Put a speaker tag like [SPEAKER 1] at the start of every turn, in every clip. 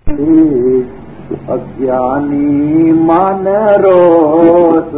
[SPEAKER 1] अज्ञानी मन रोष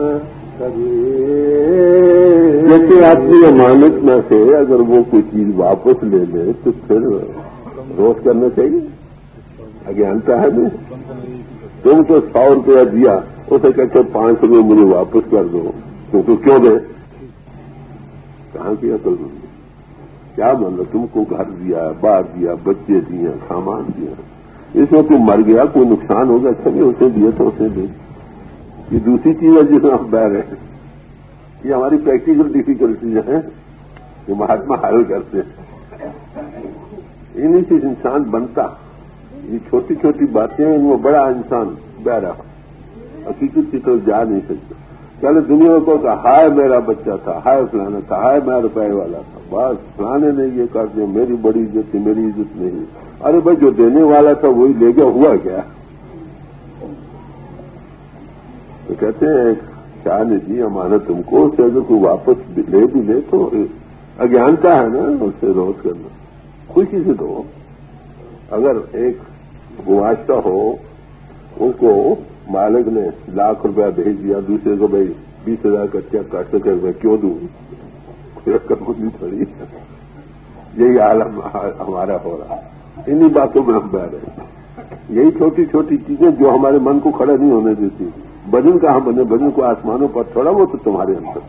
[SPEAKER 2] जैसे आपकी अमानत में से अगर वो कोई चीज वापस ले ले तो फिर रोष करना चाहिए। अज्ञानता है नहीं। तुम तो 100 रुपया दिया, उसे कहते 5 रुपये मुझे वापस कर दो, तो क्यों दे? कहाँ की अकल बंदी? क्या मतलब तुमको घर दिया, बाहर दिया, बच्चे दिए, सामान दिया, इसमें कोई मर गया, कोई नुकसान होगा, अच्छा नहीं उसे दिए तो उसे दे। ये दूसरी चीज है जिसमें हम बह रहे हैं। ये हमारी प्रैक्टिकल डिफिकल्टीज हैं जो महात्मा हल करते हैं। इन्हीं से इंसान बनता। ये छोटी छोटी बातें हैं, इनमें बड़ा इंसान बह रहा, हकीकत की तरफ जा नहीं सकता। पहले दुनिया को कहा हाय मेरा बच्चा था, हाय फलाना था, हाय मैं रुपए वाला था, बस फलाने ने ये कर दिया, मेरी बड़ी इज्जत थी, मेरी इज्जत नहीं। अरे भाई जो देने वाला था वही ले गया, हुआ क्या? तो कहते हैं शाह ने जी अमानत तुमको, उससे अगर कोई वापस ले भी ले तो अज्ञानता है ना, उससे रोज करना, खुशी से दो। अगर एक गुमाश्ता हो, उसको मालिक ने लाख रुपया भेज दिया, दूसरे को भाई 20,000 का चेक काट सके, मैं क्यों दूं? कबूली थोड़ी। यही हाल हमारा हो रहा। इन्हीं बातों में हम बह रहे हैं। यही छोटी छोटी चीजें जो हमारे मन को खड़ा नहीं होने देती। भजन कहाँ बने? भजन को आसमानों पर छोड़ा, वो तो तुम्हारे अंदर।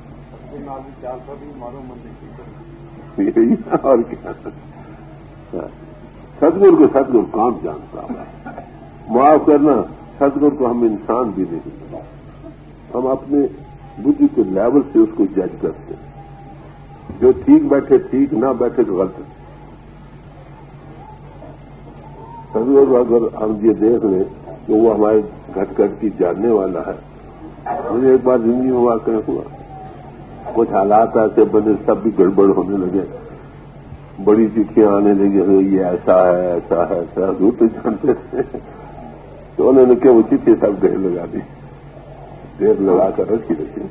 [SPEAKER 2] यही और क्या? सदगुरु को सदगुरु काम जानता है। माफ करना, सदगुरु को हम इंसान भी नहीं, हम अपने बुद्धि के लेवल से उसको जज करते हैं। जो ठीक बैठे ठीक, ना बैठे तो गलत। सदगुरु अगर हम ये देख लें तो वो हमारे घट की जानने वाला है। मुझे एक बार जिंदगी में वाकई हुआ, कुछ हालात ऐसे बने, सब भी गड़बड़ होने लगे, बड़ी चिट्ठियां आने लगी, ये ऐसा है ऐसा है ऐसा, तो जानते थे। तो उन्होंने क्या वो चिट्ठी सब ढेर लगा दी, ढेर लगाकर रखी रखी।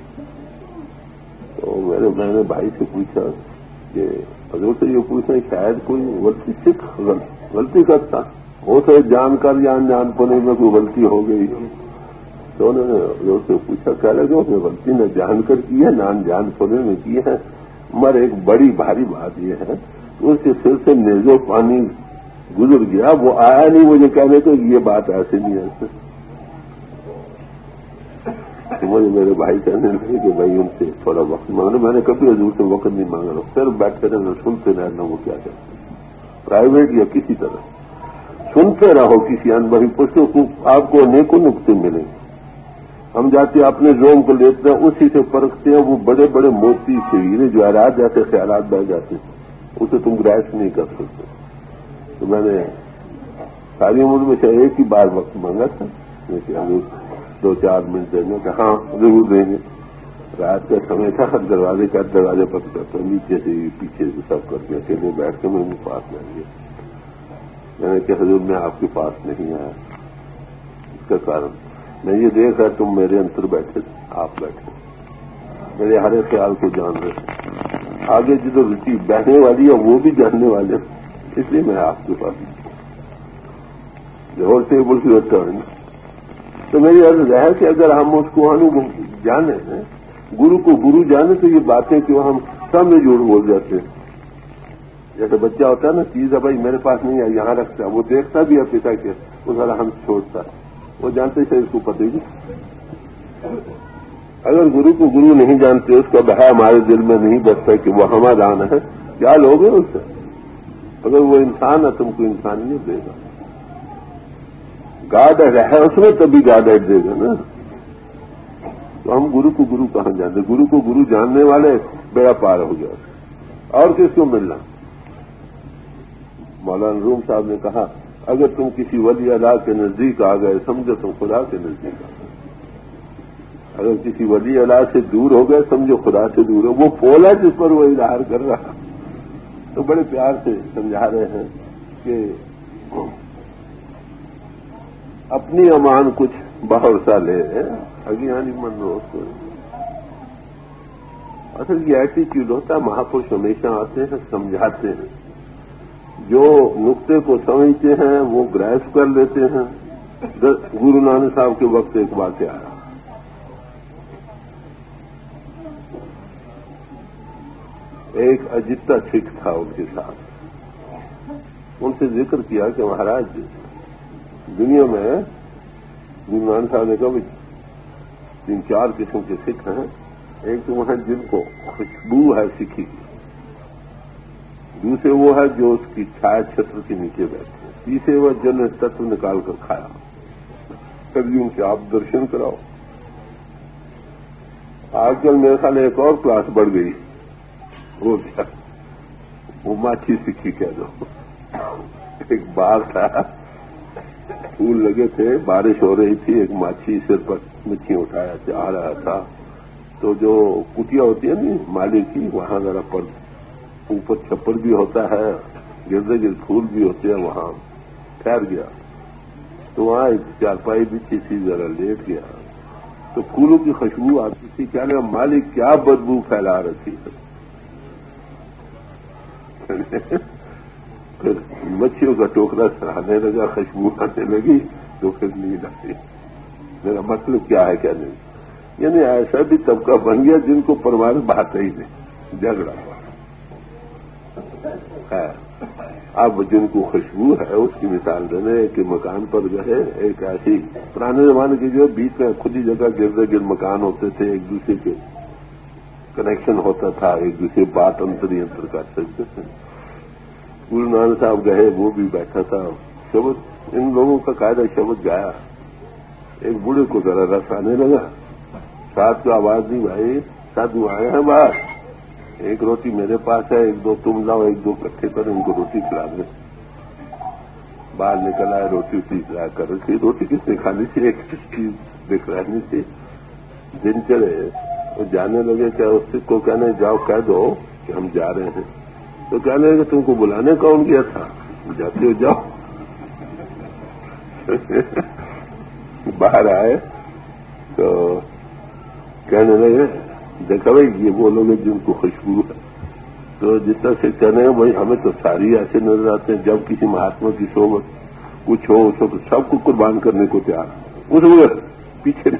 [SPEAKER 2] तो मैंने भाई से पूछा कि अगर तो ये पूछा शायद कोई गलती सिख गलती करता हो, तो जानकर या अनजान होने में कोई गलती हो गई। तो उन्होंने उससे पूछा, कह रहे जो उसने गलती न जानकर की है, ना अनजान होने में की है, मगर एक बड़ी भारी बात यह है उसके सिर से नेजो पानी गुजर गया, वो आया नहीं मुझे कहने को ये बात ऐसे नहीं है। तो मुझे मेरे भाई कहने लगे कि भाई उनसे थोड़ा वक्त मांगना। मैंने कभी हजूर से वक्त नहीं मांगा, सिर्फ बैठे रहना, सुनते रहना, वो क्या कहते प्राइवेट या किसी तरह सुनते रहो। किसी अनुभवी पुस्तकों को आपको अनेकों नुकते मिलेंगे। हम जाते अपने जोम को लेते हैं, उसी से परखते हैं, वो बड़े बड़े मोती से हीरे जवाहरात जैसे ख्यालात बह जाते हैं, उसे तुम ग्रैस नहीं कर सकते। तो मैंने सारी उम्र में से एक ही बार वक्त मांगा था, जैसे 2-4 मिनट देने का। हाँ जरूर देंगे। रात का समय था, दरवाजे पर तो नीचे से पीछे से सब करके अकेले बैठ के मेरे पास में आएंगे। मैंने कहा हजूर मैं आपके पास नहीं आया, इसका कारण मैं ये देख रहा तुम मेरे अंतर बैठे, आप बैठे, मेरे हर एक ख्याल को जान रहे, आगे जिधर रुचि बहने वाली है वो भी जानने वाले, इसलिए मैं आपके पास होल टेबल की टर्न। तो मेरी अर्ज है कि अगर हम उसको अनुभव जाने, गुरु को गुरु जाने, तो ये बातें क्यों हम सामने जोड़ बोल जाते हैं। जैसे बच्चा होता है ना, चीज है भाई मेरे पास नहीं है, यहां रखता है, वो देखता भी है पिता के, वो सारा हम छोड़ता है, वो जानते से इसको पता ही नहीं। अगर गुरु को गुरु नहीं जानते, उसका बहा हमारे दिल में नहीं बसता कि वो हमारा है, क्या लोगे उससे? अगर वो इंसान है तुमको इंसानियत देगा, गार्ड है उसमें, तभी गार्ड देगा ना। तो हम गुरु को गुरु कहां जानते? गुरु को गुरु जानने वाले बेड़ा पार हो गया। और किसको मिलना? मौलाना रूम साहब ने कहा, अगर तुम किसी वली अल्लाह के नजदीक आ गए, समझो तुम खुदा के नजदीक आ गए। अगर किसी वली अल्लाह से दूर हो गए, समझो खुदा से दूर हो। वो पोल है जिस पर वो इजहार कर रहा। तो बड़े प्यार से समझा रहे हैं कि अपनी अमान कुछ भरोसा ले, अज्ञानी मन रोक। असल ये एटीट्यूड होता है, महापुरुष हमेशा आते हैं, समझाते हैं, جو نقطے کو سمجھتے ہیں وہ گریس کر لیتے ہیں. گرو نانک صاحب کے وقت ایک واقعہ آیا. ایک اجتا سکھ تھا ان کے ساتھ. ان سے ذکر کیا کہ مہاراج دنیا میں گرو نانک صاحب نے کہا 3-4 قسم کے سکھ ہیں. ایک تو وہ ہے جن کو خوشبو ہے سکھی کی. دوسرے وہ ہے جو اس کی چھایا چھتر کے نیچے بیٹھے ہیں. تیسرے وہ جن نے تتو نکال کر کھایا. کبھی ان کے آپ درشن کراؤ. آج کل میرے خیال ایک اور کلاس بڑھ گئی. وہ کیا وہ ماچھی سکھی کہہ دو. ایک باغ تھا, پھول لگے تھے, بارش ہو رہی تھی, ایک ماچھی سر پر مچھلی اٹھایا آ رہا تھا. تو جو کٹیا ہوتی ہے نا مالی کی, وہاں ذرا پر اوپر چھپر بھی ہوتا ہے, گرد گرد پھول بھی ہوتے ہیں, وہاں ٹھہر گیا. تو وہاں ایک چارپائی بچھی تھی, ذرا لیٹ گیا. تو پھولوں کی خوشبو آتی تھی. کیا لگا مالک کیا بدبو پھیلا رکھی ہے. پھر مچھلیوں کا ٹوکرا سرانے لگا, خوشبو آنے لگی, تو پھر نیند آئی. میرا مطلب کیا ہے کیا نہیں, یعنی ایسا بھی طبقہ بن گیا جن کو پرواہ بات ہی نہیں, جھگڑا. اب جن کو خوشبو ہے اس کی مثال دینے کہ مکان پر جو ہے ایک ایسی پرانے زمانے کی جو بیچ میں خود ہی جگہ گرد گرد مکان ہوتے تھے, ایک دوسرے کے کنیکشن ہوتا تھا, ایک دوسرے بات انتری انتر کر سکتے تھے. گرو نانک صاحب گئے, وہ بھی بیٹھا تھا. شبد ان لوگوں کا قاعدہ شبد گایا. ایک بوڑھے کو ذرا رس آنے لگا. ساتھ کو آواز دی, بھائی ساتھ آئے ہیں باہر, ایک روٹی میرے پاس ہے, 1-2 تم لاؤ, 1-2 اکٹھے کریں, ان کو روٹی کھلا دیں. باہر نکل آئے, روٹی لا کر رکھی. روٹی کس نے کھانی تھی, ایک چیز دیکھ رہنی تھی. دن چڑھے وہ جانے لگے. کیا اس کو کہنے جاؤ کہہ دو کہ ہم جا رہے ہیں. تو کہنے لگے تم کو بلانے کون گیا تھا, جاتے ہو جاؤ. باہر آئے تو کہنے لگے دیکھا بھائی یہ وہ لوگ ہیں جن کو خوشبو ہے. تو جس طرح سے کہنے ہیں بھائی ہمیں تو ساری ایسے نظر آتے ہیں, جب کسی مہاتما کی صحبت کچھ ہو اس وقت سب کو قربان کرنے کو تیار. اس وقت پیچھے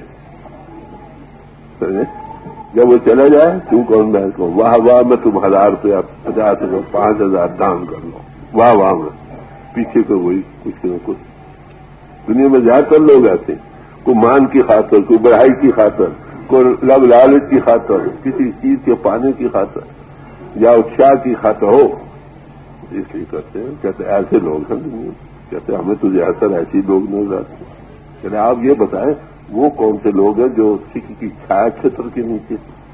[SPEAKER 2] جب وہ چلا جائے تم کون بحث کو, واہ واہ میں تم 1000 روپیہ 50 روپئے 5000 دان کر لو, واہ واہ میں پیچھے کو وہی کچھ نہ کچھ. دنیا میں زیادہ تر لوگ ایسے, کوئی مان کی خاطر, کوئی بڑھائی کی خاطر, کوئی لب لالچ کی خاطر, کسی چیز کے پانے کی خاطر یا اتشاہ کی خاطر ہو, اس لیے کرتے ہیں. کہتے ایسے لوگ ہیں دنیا. کہتے ہمیں تو زیادہ تر ایسے لوگ نظر آتے ہیں. چلے آپ یہ بتائیں وہ کون سے لوگ ہیں جو سکھ کی چھایا چھتر کے نیچے,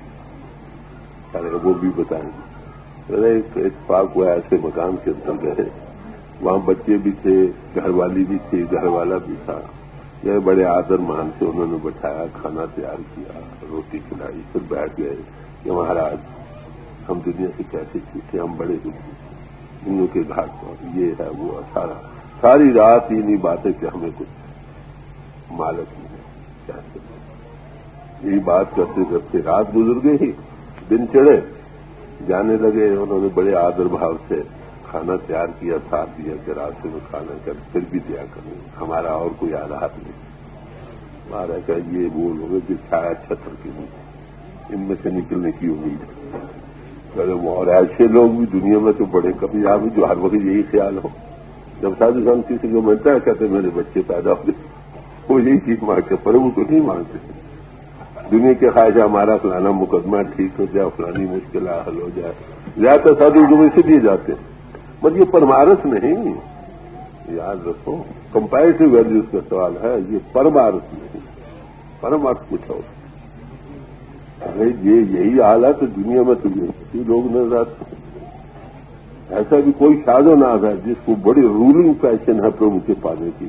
[SPEAKER 2] وہ بھی بتائیں. چلے ایک پاک وہ ایسے مکان کے اندر گئے, وہاں بچے بھی تھے, گھر والی بھی تھی, گھر والا بھی تھا. یہ بڑے آدر مان سے انہوں نے بٹھایا, کھانا تیار کیا, روٹی کھلائی. پھر بیٹھ گئے کہ مہاراج ہم دنیا سے کیسے سیکھے, ہم بڑے دنوں کے گھاٹ پر یہ ہے وہ ساری رات انہی باتیں کہ ہمیں کچھ مالک نہیں کیسے. یہی بات کرتے کرتے رات گزر گئی. دن چڑھے, جانے لگے. انہوں نے بڑے آدر بھاؤ سے کھانا تیار کیا, ساتھ دیا کہ راستے میں کھانا کر پھر بھی دیا کریں, ہمارا اور کوئی آلات نہیں. ہمارا کہ یہ وہ لوگ جو چھایا چھتر کے نیچے, ان میں سے نکلنے کی امید ہے. اور ایسے لوگ بھی دنیا میں تو بڑے کبھی آ بھی جو ہر وقت یہی خیال ہو. جب سادھو سنت کسی کو ملتا ہے کہتے میرے بچے پیدا ہو گئے, وہ یہی چیز مانگتے, پر وہ تو نہیں مانگتے. دنیا کے خواہش ہمارا فلانا مقدمہ ٹھیک ہو جائے, فلانی مشکل حل ہو جائے. زیادہ سادھو جو اسے دیے جاتے ہیں, بس یہ پرمارس نہیں, یاد رکھو کمپیریٹو ویلیوز کا سوال ہے, یہ پرمارس نہیں. پرمارس کچھ ہو. ارے یہ یہی حال ہے تو دنیا میں تو یہ لوگ نظر آتے ہیں. ایسا بھی کوئی شاد و ناز ہے جس کو بڑی رولنگ پیشن ہے پربھو کے پانے کی.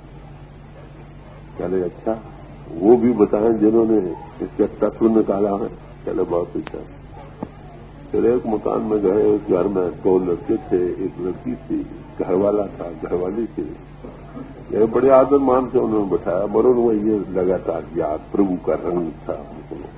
[SPEAKER 2] چلے اچھا وہ بھی بتائیں جنہوں نے اس کا تتو نکالا ہے. چلے بہت اچھا. چلے ایک مکان میں گئے, اس گھر میں 2 لڑکے تھے, ایک لڑکی تھی, گھر والا تھا, گھر والی تھی. یہ بڑے آدر مان سے انہوں نے بٹھایا. مرون میں یہ لگاتار یاد پربھو کا رنگ تھا.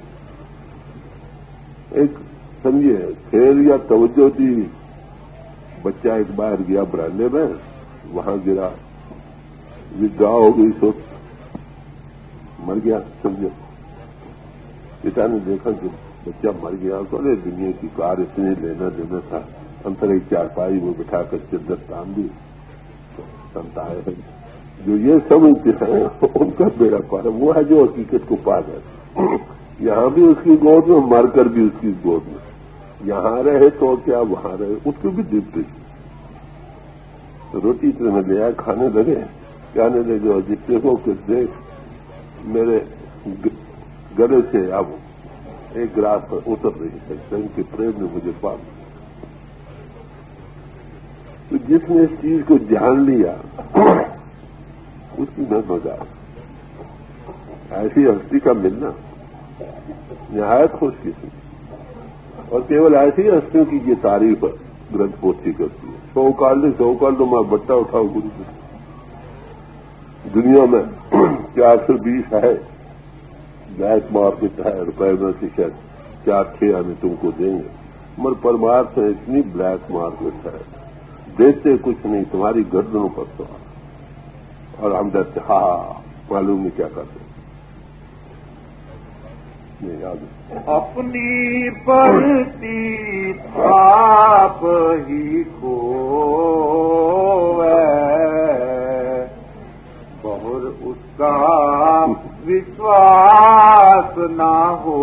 [SPEAKER 2] ایک سمجھے کھیل یا توجہ دی بچہ ایک باہر گیا برانڈے میں، وہاں گرا، ودرا ہو گئی، سوچ مر گیا. سمجھو پتا نے دیکھا کہ بچہ مر گیا، تو ارے دنیا کی کار اتنے لینا دینا تھا، انتر ایک چارپائی وہ بٹھا کر چادر تان دی. سنتا ہے جو یہ سمجھتے ہیں ان کا بیڑا پار وہ ہے جو حقیقت کو پا جائے. یہاں بھی اس کی گود میں، مر کر بھی اس کی گود میں. یہاں رہے تو کیا، وہاں رہے اس کو بھی دکھ. روٹی تو میں لے آیا، کھانے لگے، کہنے لگے جس دیکھو کہ دیکھ میرے گلے سے اب ایک گراس پر اتر رہی ہے، ان کے پریم نے مجھے پا دیا. تو جس نے اس چیز کو جان لیا اس کی میں مزہ. ایسی ہستی کا ملنا نہایت خوش قسمتی، اور کیول ایسی ہستیوں کی یہ تعریف گرنتھ پوتھی کرتی ہے. 100 تو میں بٹا اٹھاؤ گرو سے. دنیا میں 420 ہے بلیک مارکیٹ ہے، روپے میں سے شاید 4-6 آنے تم کو دیں گے، مگر پرماتما اتنی بلیک مارکیٹ ہے، دیتے کچھ نہیں، تمہاری گردنوں پر تو. اور ہم ڈرتے معلوم نہیں کیا کرتے.
[SPEAKER 1] اپنی پرتی آپ ہی کو بہر اس کا وشواس نہ ہو.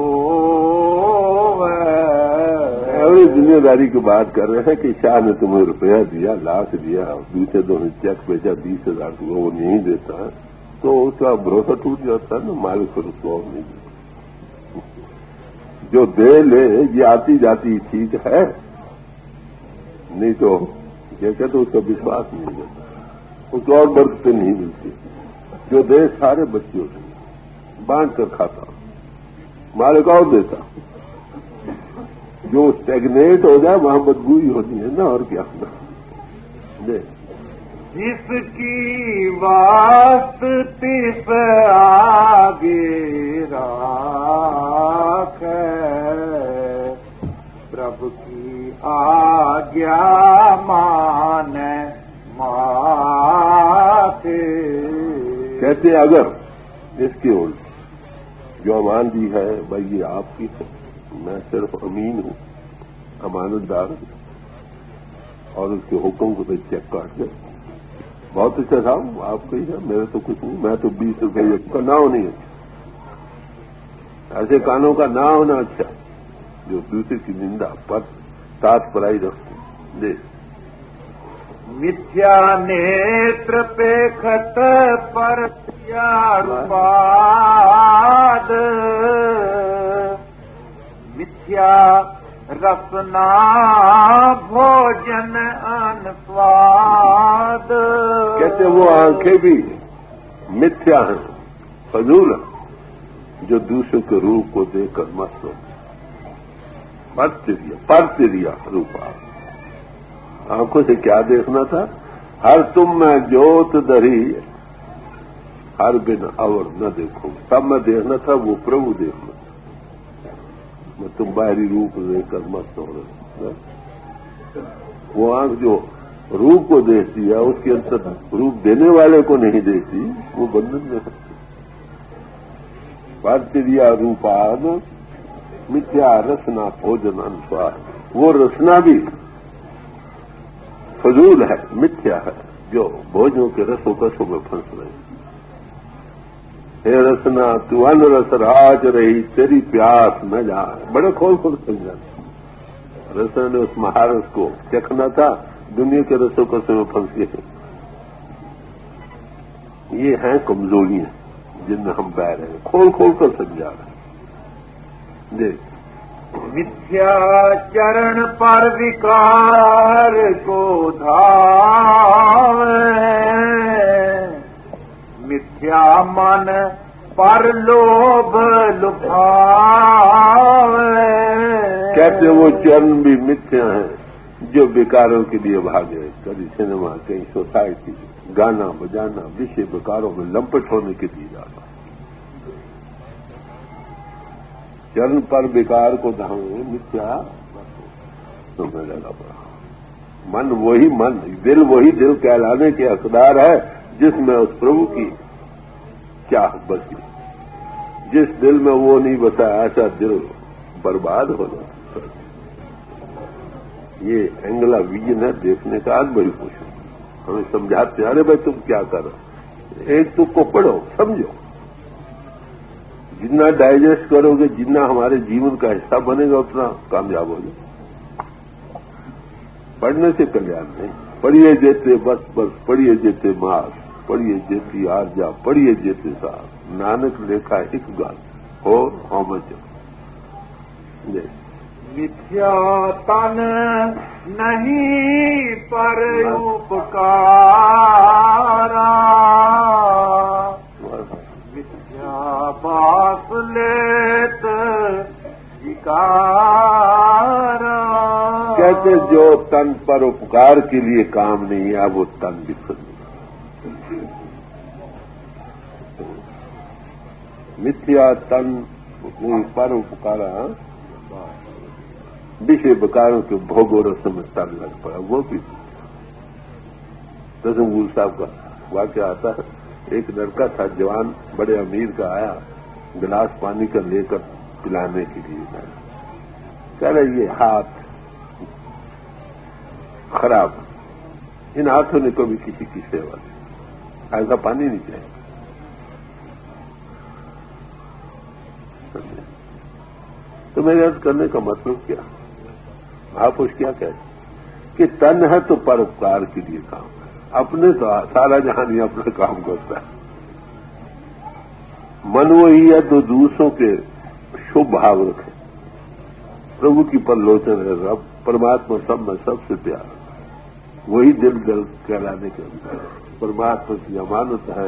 [SPEAKER 2] دنیا داری کی بات کر رہے ہیں کہ شاہ نے تمہیں روپیہ دیا، لاکھ دیا، دوسرے دونوں چیک بھیجا 20,000 کو وہ نہیں دیتا تو اس کا بھروسہ ٹوٹ جاتا ہے نا. مالک پھر اس کو اور نہیں دیتا. جو دے لے یہ آتی جاتی چیز ہے، نہیں تو یہ کہتے اس کا وشواس نہیں دیتا، اس کو اور برکتیں نہیں ملتی. جو دے سارے بچوں سے بانٹ کر کھاتا، مالک اور دیتا. جو اسٹیگنیٹ ہو جائے وہاں بدبوئی ہوتی ہے نا، اور کیا دے.
[SPEAKER 1] جس کی واسطے پہ آگے راکھ ہے، پرب کی آگیا مانے ماتے.
[SPEAKER 2] کہتے اگر اس کی الٹ جو امان دی ہے بھائی یہ آپ کی ہے، میں صرف امین ہوں، امانت دار ہوں، اور اس کے حکم کو میں چیک کاٹ دے. بہت اچھا صاحب آپ کا ہی ہے، میرے تو کچھ نہیں، میں تو 20 روپے کا نہ ہونا ہی اچھا. ایسے کانوں کا نہ ہونا اچھا جو دوسرے کی نندا پر ساتھ پرائی رکھتے. دیکھ
[SPEAKER 1] متھیا نیتر پہ خط پر پاد، متھیا رسنا بھوجن انسواد.
[SPEAKER 2] کہتے وہ آنکھیں بھی متھیا ہیں، فضول ہیں، جو دوسروں کے روپ کو دیکھ کر مست ہو. پرتریا روپا. آنکھوں سے کیا دیکھنا تھا؟ ہر تم میں جوت دری، ہر بن اور نہ دیکھو. تب میں دیکھنا تھا وہ پربھو دیکھنا تھا. میں تم باہری روپ دیکھ کر مست ہو رہے. وہ آنکھ جو روپ کو دیکھتی ہے اس کے اندر روپ دینے والے کو نہیں دیکھتی، وہ بندھن میں ہے. پرتریا روپاد متھیا رسنا بھوجن انسواد. وہ رسنا بھی فضول ہے، متھیا ہے، جو بھوجوں کے رسوں کسوں میں پھنس رہے. ہے رسنا تو ان رس راج رہی، تیری پیاس نہ جائے. بڑے کھول سمجھا. رسنا نے اس مہارت کو چکھنا تھا، دنیا کے رسوں کسوں میں پھنس گئے. یہ ہیں کمزوریاں جن میں ہم بہ رہے ہیں، کھول کر سمجھا رہے ہیں. دیکھ
[SPEAKER 1] متھیا چرن پر وکار کو دھاوے، متھیا من پر لوبھ لبھاوے.
[SPEAKER 2] کہتے وہ چرن بھی متھیا ہیں جو بیکاروں کے لیے بھاگے. کبھی سنیما، کہیں سوسائٹی، گانا بجانا، وشے بیکاروں میں لمپٹ ہونے کے لیے جانا. چرن پر بیکار کو دھاوے، متھیا تمہیں لگا پڑا. من وہی من، دل وہی دل کہلانے کے حقدار ہے جس میں اس پربھو کی چاہ بسی. جس دل میں وہ نہیں بسا ایسا دل برباد ہو جاتا. یہ اینگلا ویژن ہے دیکھنے کا. آج بڑی خوش ہوں. ہمیں سمجھاتے ارے بھائی تم کیا کر رہے ہو، ایک تک کو پڑھو سمجھو. جتنا ڈائجسٹ کرو گے، جتنا ہمارے جیون کا حصہ بنے گا، اتنا کامیاب ہو جائے. پڑھنے سے کلیان نہیں. پڑھیے جیتے بس بس، پڑھیے جیتے ماس، پڑھیے جیتی آرجا، پڑھیے جیتے ساتھ. نانک لیکھا ایک گال اور ہومچ
[SPEAKER 1] متھیا تن نہیں پر اپکارا، متھیا باس لیت شکارا.
[SPEAKER 2] کہتے جو تن پر اپکار کے لیے کام نہیں ہے وہ تن بکھر نہیں. متھیا تن پر اپکارا، وشے بکاروں کے بھوگو رسم میں تن لگ پڑا. وہ بھی رسم گول صاحب کا واقعہ آتا ہے. ایک لڑکا تھا جوان، بڑے امیر کا، آیا گلاس پانی کا لے کر پلانے کے لیے. کہہ رہے یہ ہاتھ خراب، ان ہاتھوں نے کبھی کسی کی سیوا نہیں، ایسا پانی نہیں چاہیے. تو میرے عرض کرنے کا مطلب کیا، آپ اس کیا کہتے کہ تن ہے تو پروپکار کے لیے کام ہے. اپنے تو سارا جہان ہی اپنا کام کرتا ہے. من وہی ہے تو دوسروں کے شبھ بھاو رکھے. پربھو کی پرلوچن ہے رب، پرماتما سب میں سب سے پیار. وہی دل دل کہلانے کے اندر پرماتما کی امانت ہے.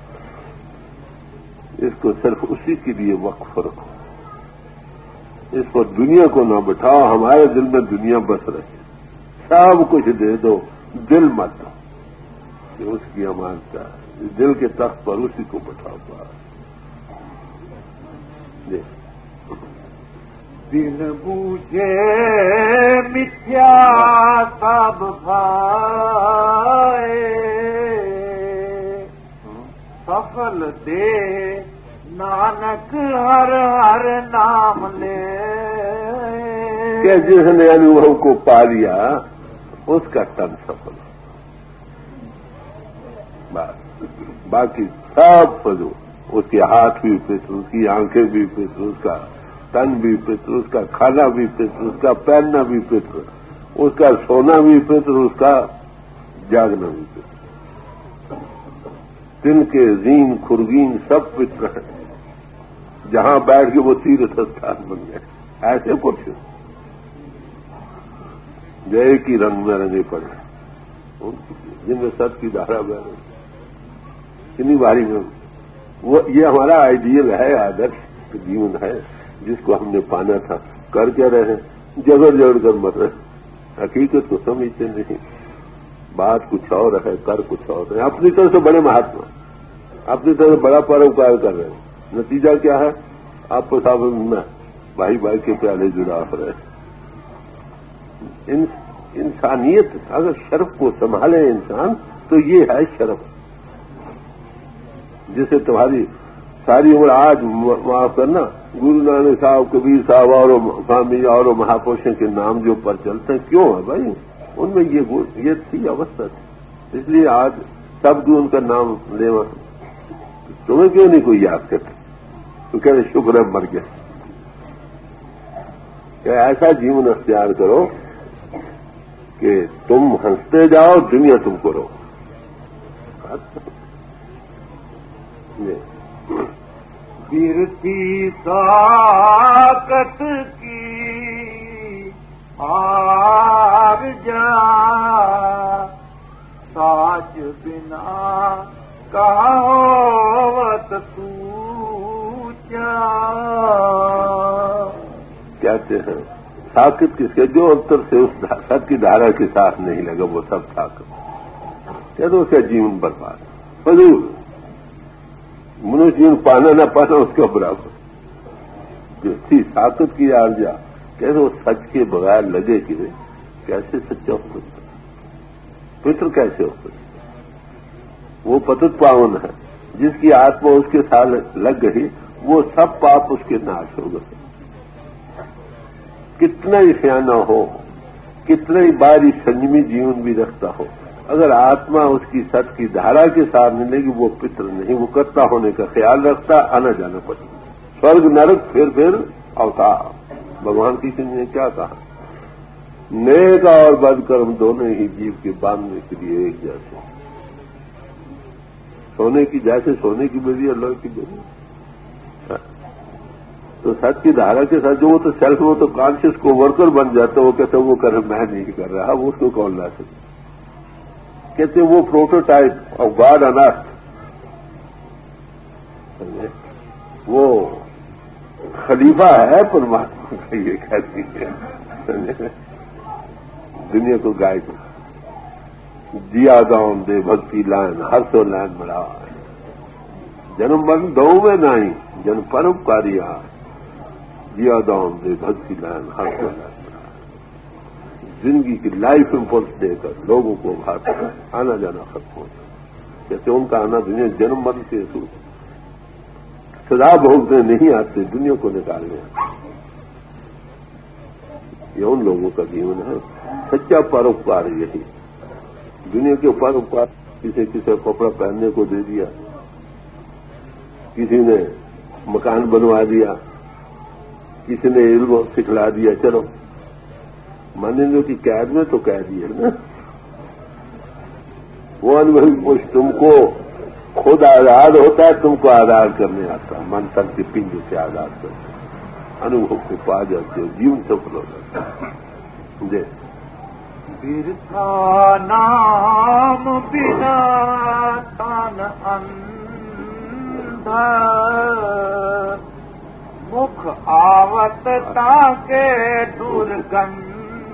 [SPEAKER 2] اس کو صرف اسی کے لیے وقف رکھو. اس کو دنیا کو نہ بٹھاؤ. ہمارے دل میں دنیا بس رہے. سب کچھ دے دو، دل مت دو. کہ اس کی امانت ہے. دل کے تخت پر اسی کو بٹھاؤ.
[SPEAKER 1] دل بوجھے متھیا سب بھائے، سفل دے نانک ہر ہر نام لے.
[SPEAKER 2] کہ جس نے انوبھو کو پا لیا اس کا تن سفل. باقی سب فضول. اس کے ہاتھ بھی پتر، اس کی آنکھیں بھی پتر، اس کا تن بھی پتر، اس کا کھانا بھی پتر، اس کا پہننا بھی پتر، اس کا سونا بھی پتر، اس کا جاگنا بھی پتر. دن کے زین خرگین سب پتر ہیں. جہاں بیٹھ کے وہ تیرتھ استھان بن گئے. ایسے کچھ گئے کی رنگ میں رنگے پڑے جن میں سب کی دھارا بہ رہی. اتنی باری میں یہ ہمارا آئیڈیل ہے، آدرش جیون ہے جس کو ہم نے پانا تھا. کر کیا رہے، جگڑ جگڑ کر مر رہے. حقیقت کو سمجھتے نہیں. بات کچھ اور ہے، کر کچھ اور ہے. اپنی طرح سے بڑے مہاتما، اپنی طرح سے بڑا پروپکار کر رہے ہیں. نتیجہ کیا ہے؟ آپ کو صاحب میں بھائی بھائی کے پیالے جڑا رہے. انسانیت اگر شرف کو سنبھالے انسان تو یہ ہے شرف. جسے تمہاری ساری عمر آج معاف کرنا گرو نانک صاحب، کبیر صاحب اور سوامی اور مہاپروشوں کے نام جو پر چلتے ہیں، کیوں ہے بھائی؟ ان میں یہ تھی اوستھا تھی. اس لیے آج سب جو ان کا نام لیوا. تمہیں کیوں نہیں کوئی یاد کرتے؟ تو کہہ رہے شکر ہے مر گیا. کہ ایسا جیون اختیار کرو کہ تم ہنستے جاؤ، دنیا تم کو رو.
[SPEAKER 1] گرتی طاقت کی ہار جا، ساج بنا کہاوت سوچا.
[SPEAKER 2] کہتے ہیں طاقت کس کے جو اتر سے اس سب کی دھارا کے ساتھ نہیں لگا وہ سب طاقت. کہتے اس کا جیون برباد فضول. منو جیون پانا نہ پانا اس کا برابر. جو تھی طاقت کی آرجا، کہتے وہ سچ کے بغیر لگے کہ کیسے سچا ہو سکتا. पितृ कैसे हो सकते? वो पतित पावन है, जिसकी आत्मा उसके साथ लग गई वो सब पाप उसके नाश हो गए। कितना ही सियाना हो, कितना ही बार संयमी जीवन भी रखता हो, अगर आत्मा उसकी सत की धारा के साथ मिलेगी वो पितृ नहीं, वो कर्ता होने का ख्याल रखता, आना जाना पड़ता। स्वर्ग नरक फिर अवतार। भगवान कृष्ण ने क्या कहा? नेक और बद कर्म दोनों ही जीव के बांधने के लिए एक जैसे, सोने की जैसे सोने की बेड़ी और लोहे की बेड़ी। तो सच की धारा के साथ जो वो तो सेल्फ, वो तो कॉन्शियस को वर्कर बन जाता है, वो कहते वो कर मैं नहीं कर रहा, वो उसको कौन ला सकता? कहते वो prototype of God on earth, वो खलीफा है परमात्मा का, ये कहती है दुनिया को गाइड। जिया गांव दे भक्ति लाइन हर सो लाइन बड़ा जन्म बन दो में नहीं जन परोपकारी जिया गांव दे भक्ति लाइन हर सो लाइन बड़ा। जिंदगी की लाइफ इंपल्स देकर लोगों को भाग आना जाना खत्म होता। जैसे उनका आना दुनिया जन्म मरण से सदा भोगने नहीं आते, दुनिया को निकालने आते। ये उन लोगों का जीवन है। सच्चा परोपकार यही। दुनिया के परोपकार किसी कपड़ा पहनने को दे दिया, किसी ने मकान बनवा दिया, किसी ने इल्म सिखला दिया, चलो मानेंगे कि कैद में तो कैद ही है ना। वो अनुभवी पुरुष तुमको खुद आजाद होता है, तुमको आजाद करने आता है, मन तन के पिंड से आजाद करता है, अनुभव को पा जाते हो, जीवन सफल हो जाता है। जी
[SPEAKER 1] बिरथा नाम बिना तन अंध, मुख आवत ताके दुर्गंध।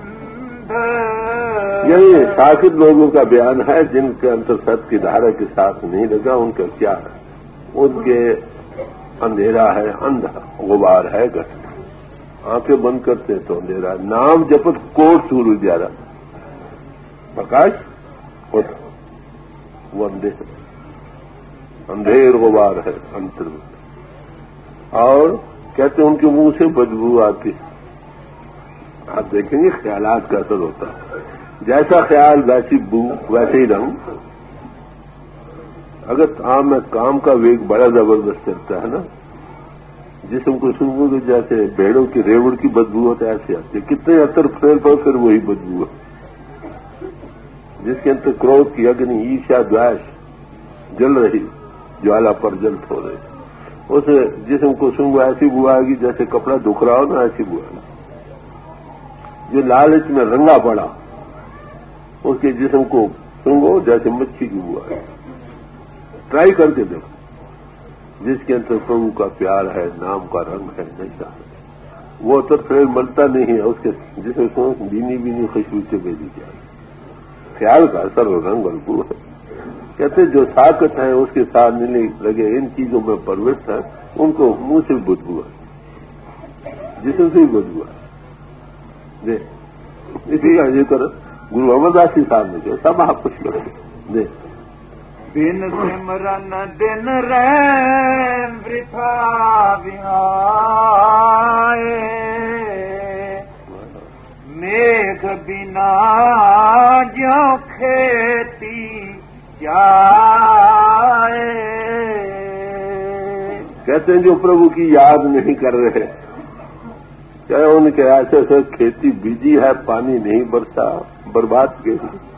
[SPEAKER 2] यही शासित लोगों का बयान है, जिनके अंतर सत्य की धारा के साथ नहीं लगा, उनका क्या है? उनके अंधेरा है, अंधा गुबार है, गठ आंखें बंद करते तो अंधेरा, नाम जपत कोट सूर्य उजारा, प्रकाश उठ, वो अंधेर गुबार है अंतर में। और कहते उनके मुंह से बदबू आती। आप देखेंगे ख्यालात का असर होता है, जैसा ख्याल वैसी बू वैसे ही रंग। अगर काम का वेग बड़ा जबरदस्त चलता है ना, जिसम को सुनोगे जैसे भेड़ों की रेवड़ की बदबू होता है, ऐसे आती है। कितने अतर फैल पर फिर वही बदबू है। जिसके अंदर क्रोध की अग्नि ईर्ष्या द्वेष जल रही, ज्वाला पर जल्द हो रही, उसे जिसम को सुनगो ऐसी बुआ आएगी जैसे कपड़ा दुख रहा हो ना, ऐसी बुआ आएगी। जो लालच में रंगा पड़ा, उसके जिस्म को सूंघो जैसे मच्छी की बुआ है। ट्राई करके देखो, जिसके अंदर प्रभु का प्यार है, नाम का रंग है, नशा है, वो तो फिर मरता नहीं है। उसके जिसे बीनी बीनी खुशबू से भेजी जाए, ख्याल का असर और रंग और बू है। कहते जो ताकत है उसके साथ मिलने लगे, इन चीजों में प्रवृत्त है, उनको मुंह से बदबू है, जिसम से ही बदबू है। इसी का जिक्र गुरु अमरदास जी साहब ने जो सब आप कुछ करेंगे।
[SPEAKER 1] बिन सिमरन दिन रैन वृथा विहाए, मेघ बिना ज्यों खेती जाए।
[SPEAKER 2] कहते हैं जो प्रभु की याद नहीं कर रहे, क्या उनके ऐसे से खेती बीजी है, पानी नहीं बरसा, बर्बाद गई।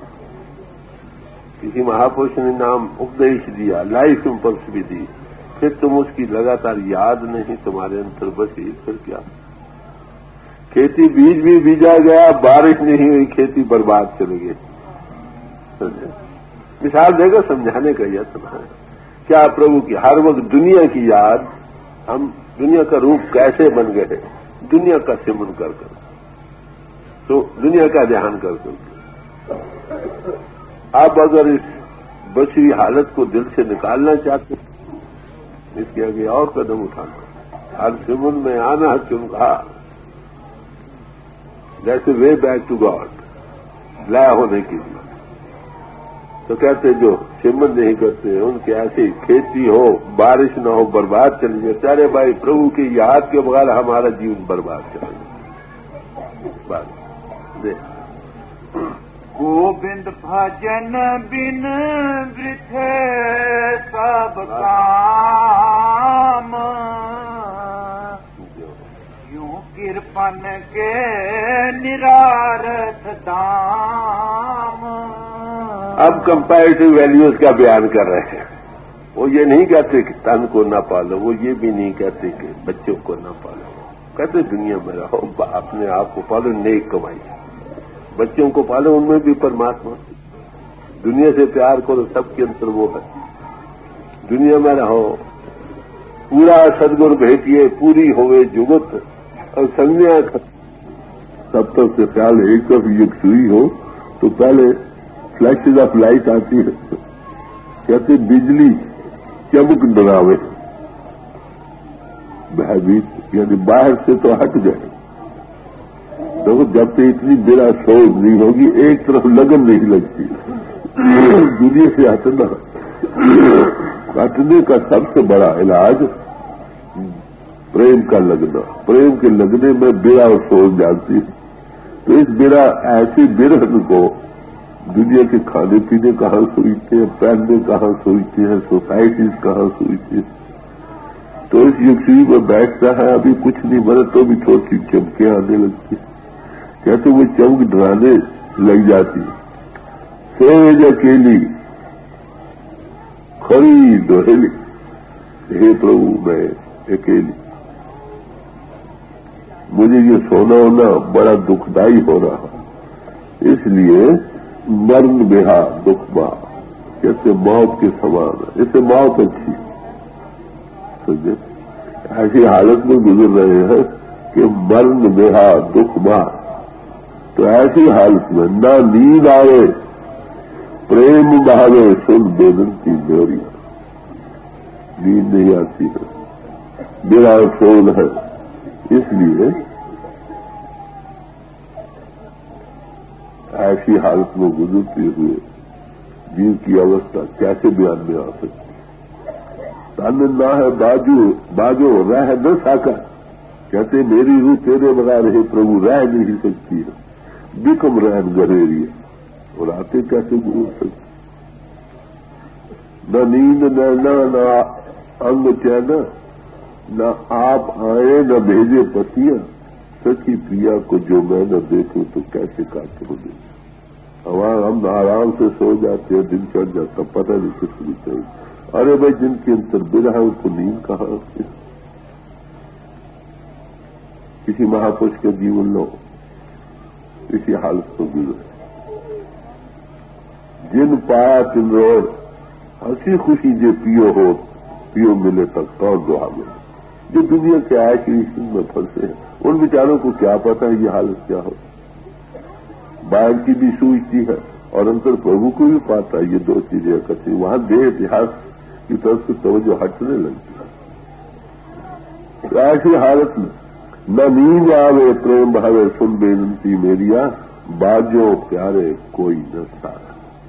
[SPEAKER 2] किसी महापुरुष ने नाम उपदेश दिया, लाइफ इंपल्स भी दी, फिर तुम उसकी लगातार याद नहीं तुम्हारे अंतर बची, फिर क्या? खेती बीज भी बीजा गया, बारिश नहीं हुई, खेती बर्बाद चली गई। मिसाल देगा समझाने का यत्न है। क्या प्रभु की हर वक्त दुनिया की याद, हम दुनिया का रूप कैसे बन गए, दुनिया का सिमरन कर कर, तो दुनिया का ध्यान कर कर। आप अगर इस बची हालत को दिल से निकालना चाहते, इसके आगे और कदम उठाना, हर सिमरन में आना चुनका, जैसे वे बैक टू गॉड, लय होने की। تو کہتے جو سمن نہیں کرتے ان کے ایسی کھیتی ہو بارش نہ ہو برباد چلی جائے. پیارے بھائی پربھو کی یاد کے بغیر ہمارا جیون برباد چلے گا. بات دیکھ
[SPEAKER 1] گوبند بھجن بن ورتھے سب کام یوں کرپن کے نرارتھ دام.
[SPEAKER 2] اب کمپیریٹو ویلیوز کا بیان کر رہے ہیں. وہ یہ نہیں کہتے کہ تن کو نہ پالو, وہ یہ بھی نہیں کہتے کہ بچوں کو نہ پالو. کہتے دنیا میں رہو, اپنے آپ کو پالو, نیک کمائی, بچوں کو پالو, ان میں بھی پرماتما. دنیا سے پیار کرو, سب کے اندر وہ ہے. دنیا میں رہو, پورا سدگر بھیٹیے, پوری ہوئے جگت اور سنجھا. سب تک سے خیال ایک طرف یکسوئی ہو تو پہلے فلیشز آف لائٹ آتی ہے. کہتے بجلی چمک ڈراوے, بھیبیت یعنی باہر سے تو ہٹ جائے. دیکھو جب سے اتنی بڑا سوچ نہیں ہوگی, ایک طرف لگن نہیں لگتی. دنیا سے ہٹنے کا سب سے بڑا علاج پریم کا لگنا. پریم کے لگنے میں بیڑا اور سوچ جانتی ہے. تو اس بیڑا ایسی برہن کو دنیا کے کھانے پینے کہاں سوچتے ہیں, پہننے کہاں سوچتے ہیں, سوسائٹیز کہاں سوچتے ہیں. تو اس یکسوئی میں بیٹھتا ہے, ابھی کچھ نہیں بنا تو بھی تھوڑی چمکیں آنے لگتی ہیں. کہتے وہ چمک ڈرانے لگ جاتی. سیج اکیلی کھڑی دوہلی, ہے پربھو میں اکیلی. مجھے یہ سونا ہونا بڑا دکھ دائی ہو رہا, اس لیے مرن بہا دکھ با, جیسے موت کے سمان. اس سے موت اچھی سمجھے. ایسی حالت میں گزر رہے ہیں کہ مرن بہا دکھ با. تو ایسی حالت میں نہ نیند آئے, پریم بہاوے سن بیدن کی میری. نیند نہیں آتی ہے, میرا سول ہے. اس لیے ایسی حالت میں گزرتے ہوئے جیو کی اوستھا کیسے بیان میں آ سکتی. تن نہ ہے باجو رہ نہ ساکا. کہتے میری روح تیرے بغیر ہے پربھو رہ نہیں سکتی ہے. بکم رہن گریری ہے, اور آتے کیسے گزر سکتی. نہ نیند نہ انگ چین, نہ آپ آئے نہ بھیجے پتیاں. سچی پریا کو جو میں نہ دیکھوں تو کیسے کاٹوں دے. ہم آرام سے سو جاتے ہیں, دن چڑھ جاتا, پتہ نہیں کچھ نہیں چاہیے. ارے بھائی جن کے اندر برا ہے ان کو نیند کہاں ہوتی. کسی مہاپرش کا جیون لو, اسی حالت کو گزرے. جن پایا تن روڈ ہنسی خوشی جو پیو ملے تک تو دعا ملے. جو دنیا کے عائشی میں پھنسے ہیں ان بیچاروں کو کیا پتا ہے یہ حالت کیا ہو. باہر کی بھی سوچتی ہے اور اندر پربھو کو بھی پاتا ہے. یہ دو چیزیں اکٹھی, وہاں دیہ اتہاس کی طرف سے توجہ ہٹنے لگتی ہے. تو ایسی حالت میں نہ نیند آوے پریم بھاوے سن بینتی میریا, باجو پیارے کوئی نہ سارا.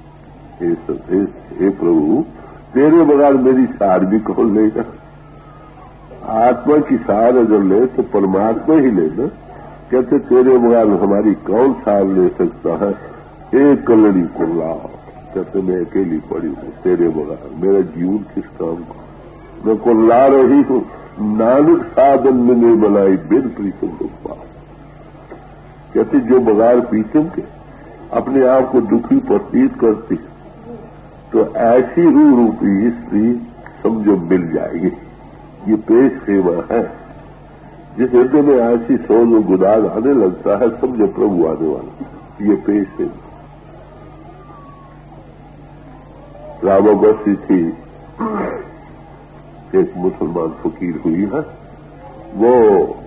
[SPEAKER 2] اے پربھو تیرے بغیر میری سار بھی کون لے گا. آتما کی سار اگر لے تو پرماتما ہی لے نا. کہتے تیرے بغیر ہماری کون سار لے سکتا ہے. ایک کلڑی کو لاؤ. کہتے میں اکیلی پڑی ہوں تیرے بغیر, میرا جیون کس کام کو. میں کو لا رہی ہوں نانک سادن میں نہیں بنائی بن پریتم دکھ پا. کہتے جو بغیر پیتم کے اپنے آپ کو دکھی پرتیت کرتی تو ایسی روح روپی استری سمجھو مل جائے گی. یہ پیش سیوا ہے. جس ہردے میں ایسی سوز و گداز آنے لگتا ہے سمجھو پربھو آنے والا. یہ پیش سیوا. راما بسی تھی, ایک مسلمان فقیر ہوئی ہے, وہ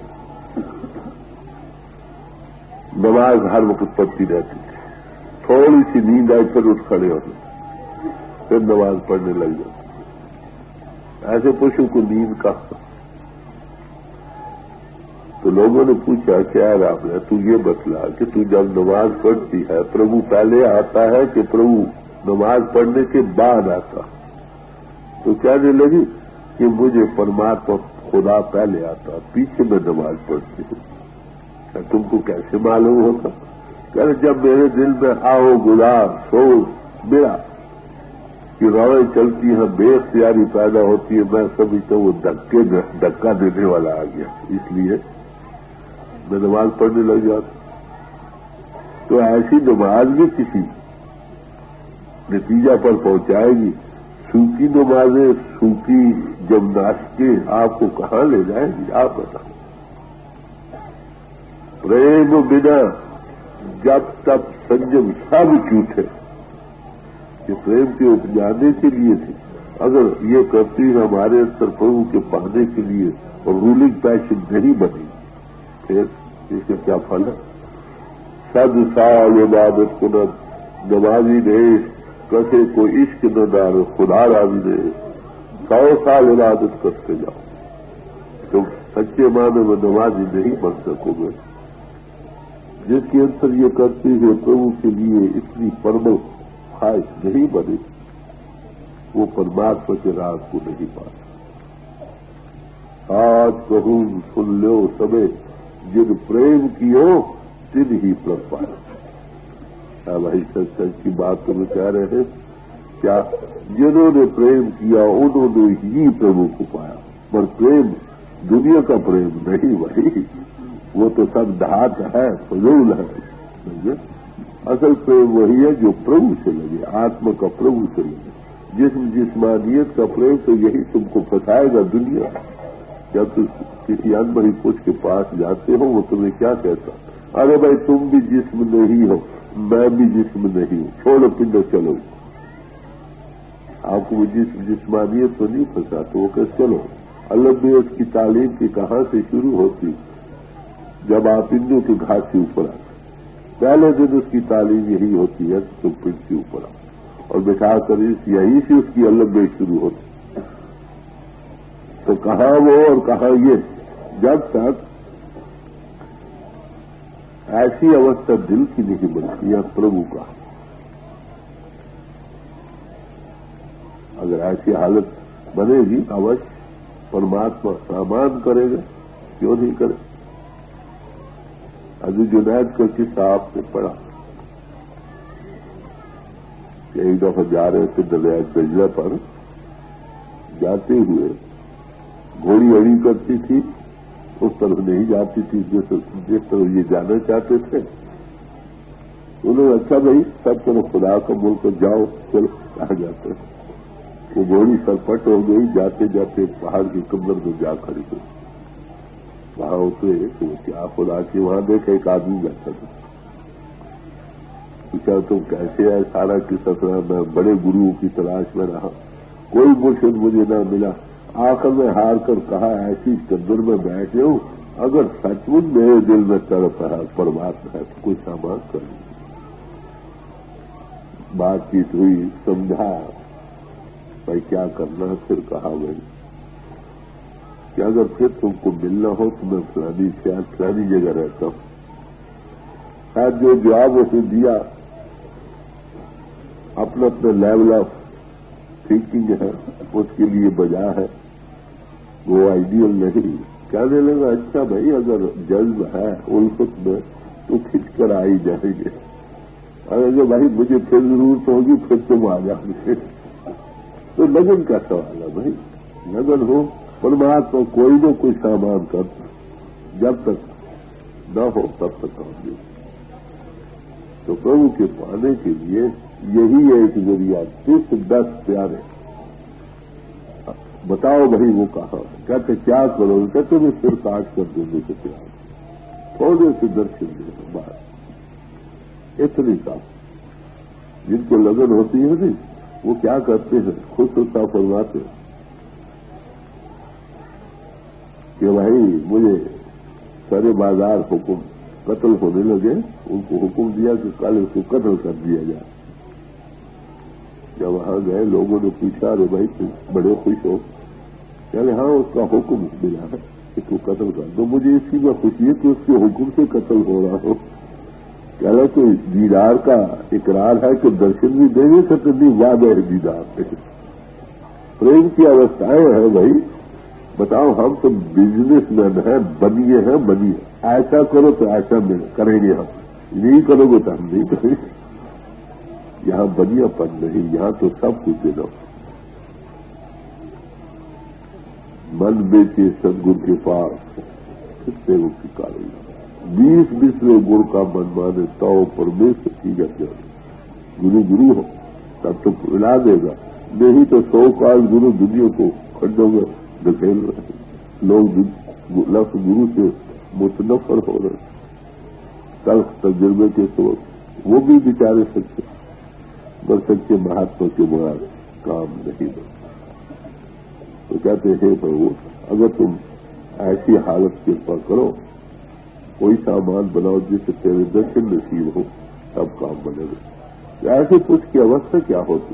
[SPEAKER 2] نماز ہر وقت پڑھتی رہتی تھی. تھوڑی سی نیند آئی پھر اٹھ کھڑے ہونے, پھر نماز پڑھنے لگ جاتی. ایسے پوچھو کو نیند کا. تو لوگوں نے پوچھا کیا آپ نے, تو یہ بتلا کہ تو جب نماز پڑھتی ہے پربھو پہلے آتا ہے کہ پربھو نماز پڑھنے کے بعد آتا تو کہنے لگی کہ مجھے پرماتما خدا پہلے آتا، پیچھے میں نماز پڑھتی ہوں۔ کیا تم کو کیسے معلوم ہوتا؟ کہ جب میرے دل میں آؤ گزار سوچ میرا کہ روئے چلتی ہے، بے اختیاری پیدا ہوتی ہے، میں سمجھتا ہوں وہ دھکا دینے والا آ گیا، اس لیے میں نماز پڑھنے لگ جاتا۔ تو ایسی نماز بھی کسی نتیجہ پر پہنچائے گی۔ سوکی نمازیں، سوکی جمناسٹیں آپ کو کہاں لے جائیں گی؟ آپ بتائیں۔ پریم بنا جب تک سنجم سب جھوٹے، یہ پریم کے اپجانے کے لیے تھی۔ اگر یہ کرتی ہمارے اندر پربھو کے پانے کے لیے اور رولنگ پیشن نہیں بنی، پھر اس کا کیا پھل ہے؟ 100 سال عبادت کو نہ نمازی نہیں کسے کو عشق نہ ڈالو خدا راضی نہیں، 100 سال عبادت کرتے جاؤ تو سچے معنی میں نمازی نہیں بن سکو گے۔ جس کے اندر یہ کرتی ہے پربھو کے لیے اتنی پربل خواہش نہیں بنی، وہ پرماتما کے راز کو نہیں پاتا۔ آج کہوں سن لو سبے جن پریم کیو تن ہی پر پائے۔ کیا بھائی سچ کی بات تو میں کہہ رہے ہیں؟ کیا جنہوں نے پریم کیا انہوں نے ہی پربھو کو پایا، پر پریم دنیا کا پریم نہیں بھائی، وہ تو سب دھات ہے، فضول ہے۔ اصل پریم وہی ہے جو پربھو سے لگے، آتما کا پربھو سے لگے۔ جسمانیت کا پریم تو یہی تم کو پھنسائے گا دنیا۔ جب تم کسی انبڑی پوچھ کے پاس جاتے ہو وہ تمہیں کیا کہتا؟ ارے بھائی تم بھی جسم نہیں ہو، میں بھی جسم نہیں ہوں، چھوڑو پنڈو چلو۔ آپ کو وہ جسمانیت تو نہیں پھنسا تو وہ کہ چلو۔ اللہ بھی اس کی تعلیم کی کہاں سے شروع ہوتی؟ جب آپ پنڈو کے گھاٹ سے اوپر آتے پہلے دن اس کی تعلیم یہی ہوتی ہے کہ تم پنڈ سے اوپر آؤ، اور بٹھا کر یہی سے اس کی اللہ بیچ شروع ہوتی۔ تو کہاں وہ اور کہاں یہ؟ جب تک ایسی اوستھا دل کی نہیں بنتی ہے پربھو کا، اگر ایسی حالت بنے گی اوشیہ پرماتما سامان کرے گا، کیوں نہیں کرے؟ ابھی جنید کا قصہ آپ نے پڑھا کہ ایک دفعہ جا رہے تھے دریائے دجلہ پر، جاتے ہوئے گھوڑی اڑی کرتی تھی، اس طرف نہیں جاتی تھی جس طرف یہ جانا چاہتے تھے۔ انہوں نے اچھا بھائی سب طرف خدا کا ملک جاؤ، چلو کہا جاتا ہے۔ وہ گھوڑی سرپٹ ہو گئی، جاتے جاتے پہاڑ کی کمر میں جا کھڑی ہوئی۔ وہاں اترے تو کیا خدا کی وہاں دیکھے ایک آدمی بیٹھا تھا۔ پوچھا تم کیسے ہے؟ سارا قصہ سنا۔ میں بڑے گرو کی تلاش میں رہا، کوئی مرشد مجھے نہ ملا، آخر میں ہار کر کہا ایسی چدر میں بیٹھے ہوں، اگر سچ مچ میرے دل میں تڑپ ہے پرماتما ہے تو کوئی سامان کر لیں۔ بات چیت ہوئی، سمجھا بھائی کیا کرنا، پھر کہا بھائی کہ اگر پھر تم کو ملنا ہو تو میں فلانی جگہ رہتا ہوں۔ شاید جو جواب اسے دیا اپنا اپنا لیول آف تھنکنگ ہے، اس کے لیے بجا ہے، وہ آئیڈیل نہیں۔ کہنے لگا اچھا بھائی اگر جذب ہے الفت میں تو کھنچ کر آئی جائیں گے، اگر بھائی مجھے پھر ضرورت ہوگی پھر تم آ جاؤ گے۔ تو لگن کا سوال ہے بھائی، لگن ہو پرماتما کوئی نہ کوئی سامان کرتا، جب تک نہ ہو تب تک ہم نہیں۔ تو پربھو کے پانے کے لیے یہی ایک ذریعہ، 10 پیارے بتاؤ بھائی وہ کہاں؟ کہتے کیا کرو؟ کہتے میں سر کاٹ کر دینے سے پیار، تھوڑے سے درشن دینا بات اتنی کام۔ جن کو لگن ہوتی ہے نا وہ کیا کرتے ہیں، خود سوچا فرماتے کہ بھائی مجھے سارے بازار حکم قتل ہونے لگے، ان کو حکم دیا کہ کل اس کو قتل کر دیا جائے۔ جب وہاں گئے لوگوں نے پوچھا ارے بھائی تم بڑے خوش ہو؟ یعنی ہاں اس کا حکم ملا ہے کہ تو قتل کر دو، مجھے اسی میں خوشی ہے کہ اس کے حکم سے قتل ہو رہا ہو۔ کہہ رہے تو دیدار کا اقرار ہے کہ درشن بھی دیں گے تو نہیں وعدہ ہے دیدار پہ. پریم کی اوستھائیں ہیں بھائی. بتاؤ ہم تو بزنس مین ہیں, بنیے ہیں بنیے. ایسا کرو تو ایسا کریں گے ہم, نہیں کرو گے تو ہم نہیں کریں گے. یہاں بنیا پن نہیں, یہاں تو سب کچھ دے دو. من بیچے سدگرو کے پاس کتنے وہ پکارے گا. 20 دوسرے گڑ کا من مانے تو پرمیش کی جاتے گرو ہو تب تو پلا دے گا, نہیں تو 100 کال گرو دنیا کو کھڈوں میں دکھیل رہے. لوگ لفظ گرو سے متنفر ہو رہے, تلخ تجربے کے سبب وہ بھی بیچارے سچے, پر سچے مہاتما کے مراد کام نہیں بنتا. تو کہتے ہیں پربھو اگر تم ایسی حالت کرپا کرو, کوئی سامان بناؤ جس سے تیرے درشن نصیب ہو, تب کام بنے گا. ایسے کچھ کی اوستھا کیا ہوتی,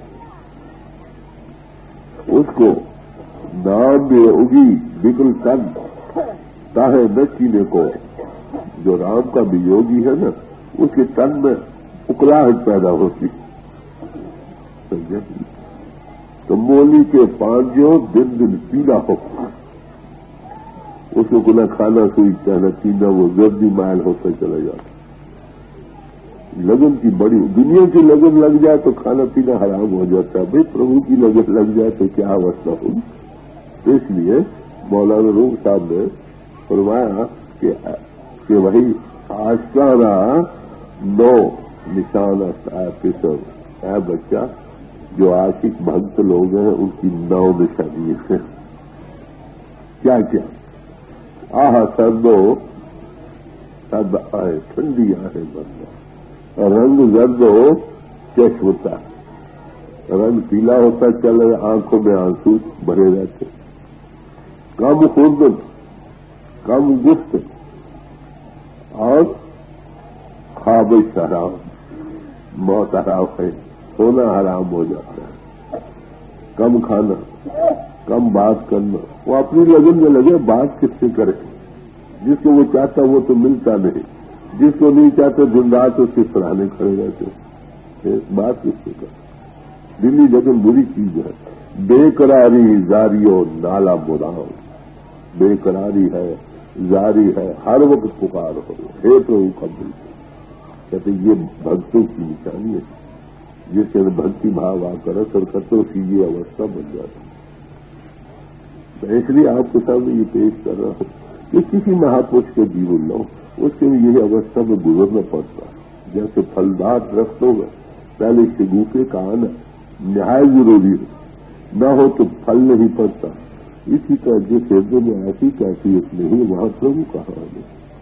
[SPEAKER 2] اس کو نام میں اگی بکل تن تاہے نہ چینے کو. جو رام کا بھی یوگی ہے نا, اس کے تن میں اکلاہٹ پیدا ہوتی. سمجھے؟ تو مولی کے پانجوں دن دن پیلا ہو, اس کو نہ کھانا سوئی کہنا پینا, وہ زردی مائل ہوتا چلا جاتا. لگن کی بڑی دنیا کی لگن لگ جائے تو کھانا پینا حرام ہو جاتا ہے. بھائی پربھو کی لگن لگ جائے تو کیا اوستھا ہوگی. اس لیے مولانا روم صاحب نے فرمایا کہ وہی آشکارا 9 نشانہ اے بچہ, جو عاشق بھکت لوگ ہیں ان کی 9 نشانی ہیں. کیا کیا؟ آہ سردو سرد آئے ٹھنڈی آئے بندہ, رنگ زرد ہو کیش ہوتا ہے, رنگ پیلا ہوتا چل رہے, آنکھوں میں آنسو بھرے رہتے, کم خوردن کم گفت اور خواب حرام, موت حرام ہے, سونا حرام ہو جاتا ہے, کم کھانا کم بات کرنا. وہ اپنی لگن میں لگے, بات کس سے کرے. جس کو وہ چاہتا وہ تو ملتا نہیں, جس کو نہیں چاہتے دن رات اس کے سراہنے کھڑے رہتے. بات کس سے کرے. دلی لگن بری چیز ہے. بے قراری زاریو نالا براؤ, بے قراری ہے, زاری ہے, ہر وقت پکار ہو, ہے تو قبول. کہتے یہ بھکتوں کی نشانی ہے, جس سے بھکتی بھاو آ کر اثر کرتے اسی یہ اوستھا بن جاتی. اس لیے آپ کے سامنے یہ پیش کر رہا ہوں کہ کسی مہاپرش کے جیون لو, اس کے لیے یہ اوستھا میں گزرنا پڑتا ہے. جیسے پھلدار درختوں میں پہلے شگوفے کا آنا نہایت ضروری ہے, نہ ہو تو پھل نہیں پڑتا. اسی طرح جس ہردے میں ایسی کیفیت نہیں, وہاں پربھو کہاں آنے.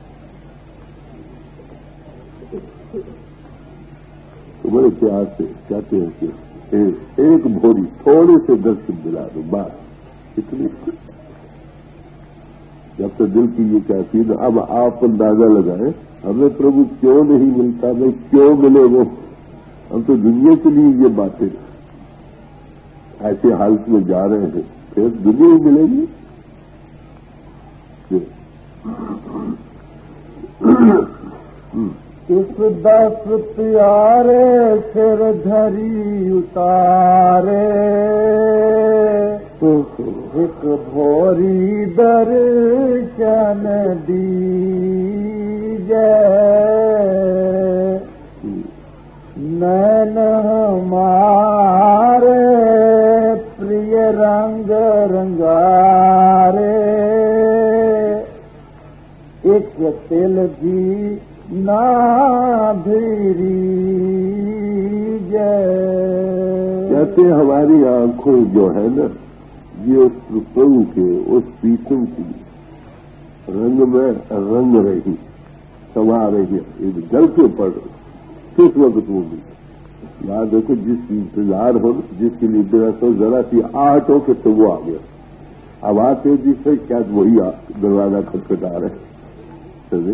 [SPEAKER 2] تو بڑے پیار سے کہتے ہیں کہ ایک بھوری تھوڑے سے درشن دلا دو, بات اتنی. جب سے دل کی یہ کیفیت, اب آپ اندازہ لگائیں ہمیں پربھو کیوں نہیں ملتا, میں کیوں ملے وہ. ہم تو دنیا کے لیے یہ باتیں ایسے حالت میں جا رہے ہیں, پھر دنیا ہی ملے گی.
[SPEAKER 1] اس 10 پیارے سر دھری اتارے, ایک بھوری درشن دیجے. نین ہمارے پریہ رنگ رنگارے, ایک تل بھی نہ بھیری جے.
[SPEAKER 2] کہتے ہماری آنکھوں جو ہے نا, یہ اس پرو کے اس پیتم کی رنگ میں رنگ رہی, سما رہی, جل کے پڑ رہی. کس وقت وہ بھی یاد ہے کہ جس کی انتظار ہو, جس کے لیے درخت ذرا سی آہٹ ہو کہ تو وہ آ گیا. اب آتے جس سے شاید وہی دروازہ کھٹکھٹا رہے,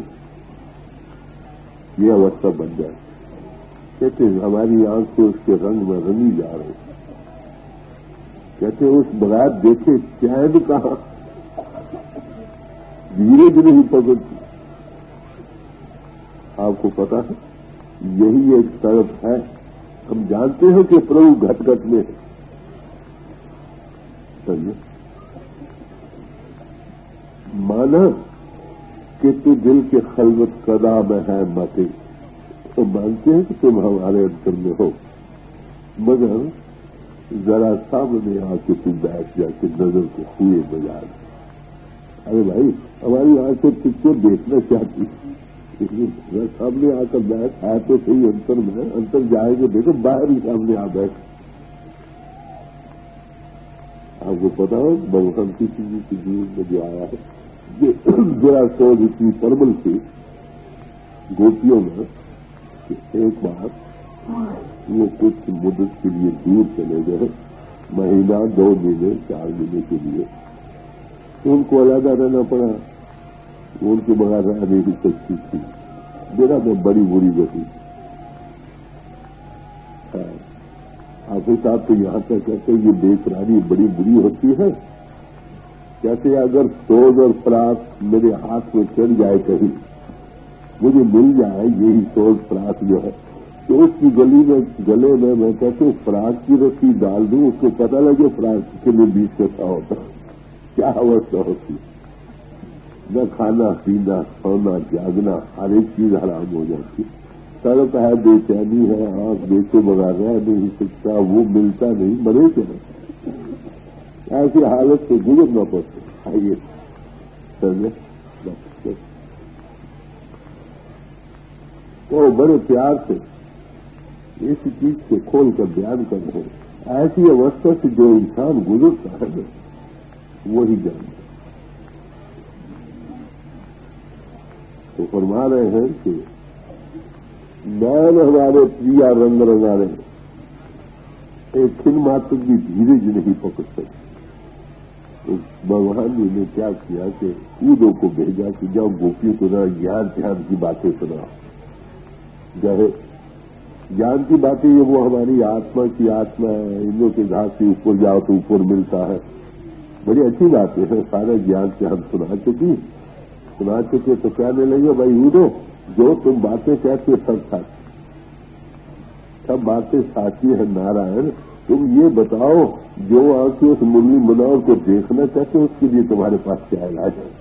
[SPEAKER 2] یہ اوستھا بن جائے. کہتے ہیں ہماری آنکھ سے اس کے رنگ میں رنگی جا رہے. کہتے ہیں اس بغیر دیکھے چین کہاں, دھیرے دھیرے ہی پکڑتی. آپ کو پتا ہے یہی ایک طرف ہے. ہم جانتے ہیں کہ پربھو گھٹ گھٹ میں ہے. سمجھے مانا کہ تو دل کے خلوت قدا میں ہے ماتے تو مانتے ہیں کہ تم ہمارے اندر میں ہو، مگر ذرا سامنے آ کے تم بیٹھ جا کے نظر کو ہوئے بجا. ارے بھائی ہماری آنکھیں تجھ کو دیکھنا چاہتی، ذرا سامنے آ کر بیٹھ. آئے تو صحیح انتر میں، انتر جائے گا دیکھو باہر ہی سامنے آ بیٹھ. آپ کو پتا ہو بھگوان کسی جی کی جیون میں جو آیا ہے یہ ذرا سوچ اتنی پربل تھی گوپیوں میں کہ ایک بار وہ کچھ مدت کے لیے دور چلے گئے، مہینہ 2 مہینے 4 مہینے کے لیے. ان کو علیحدہ رہنا پڑا. ان کے بغیر رہ نہیں سکتی تھی. میرا میں بڑی بری گتی. آپ صاحب تو یہاں تک کہتے یہ بے قراری بڑی بری ہوتی ہے. کہتے اگر سوز اور فراق میرے ہاتھ میں چل جائے کہیں، مجھے مل جائے یہی سوز فراق جو ہے تو اس کی گلے میں کہتے فراق کی رسی ڈال دوں، اس کو پتہ لگے فراق کے لیے بیچ کا کیا ہوتا ہے، کیا اوستھا ہوتی. نہ کھانا پینا سونا جاگنا ہر ایک چیز حرام ہو جاتی. طرف ہے بے چینی ہے، آنکھ دیکھے بغیر رہ نہیں سکتا، وہ ملتا نہیں، مرے کیا. ایسی حالت سے گزرنا پڑتا. آئیے تو بڑے پیار سے اسی چیز کو کھول کر بیان کر رہے ہیں. ایسی اوستھا سے جو انسان گزرتا ہے نا وہی جانتا. تو فرما رہے ہیں کہ نین ہمارے پریا رنگ رنگارے ایک کھن ماتر بھی دھیرج نہیں پکڑ سکتے. تو بھگوان جی نے کیا کیا کہ کودوں کو بھیجا کہ جاؤ گوپیوں کو ذرا گیان دھیان کی باتیں سنا. گئے جان کی باتیں یہ وہ ہماری آتما کی آتما ہے. انوں کے گھاس سے اوپر جاؤ تو اوپر ملتا ہے. بڑی اچھی باتیں ہیں. سارے جان سے ہم سنا چکے تو کہنے لگے بھائی اودو جو تم باتیں کہتے سب باتیں ساتھی ہیں نارائن. تم یہ بتاؤ جو آنکھیں اس مرلی منور کو دیکھنا چاہتے اس کے لیے تمہارے پاس کیا علاج ہے؟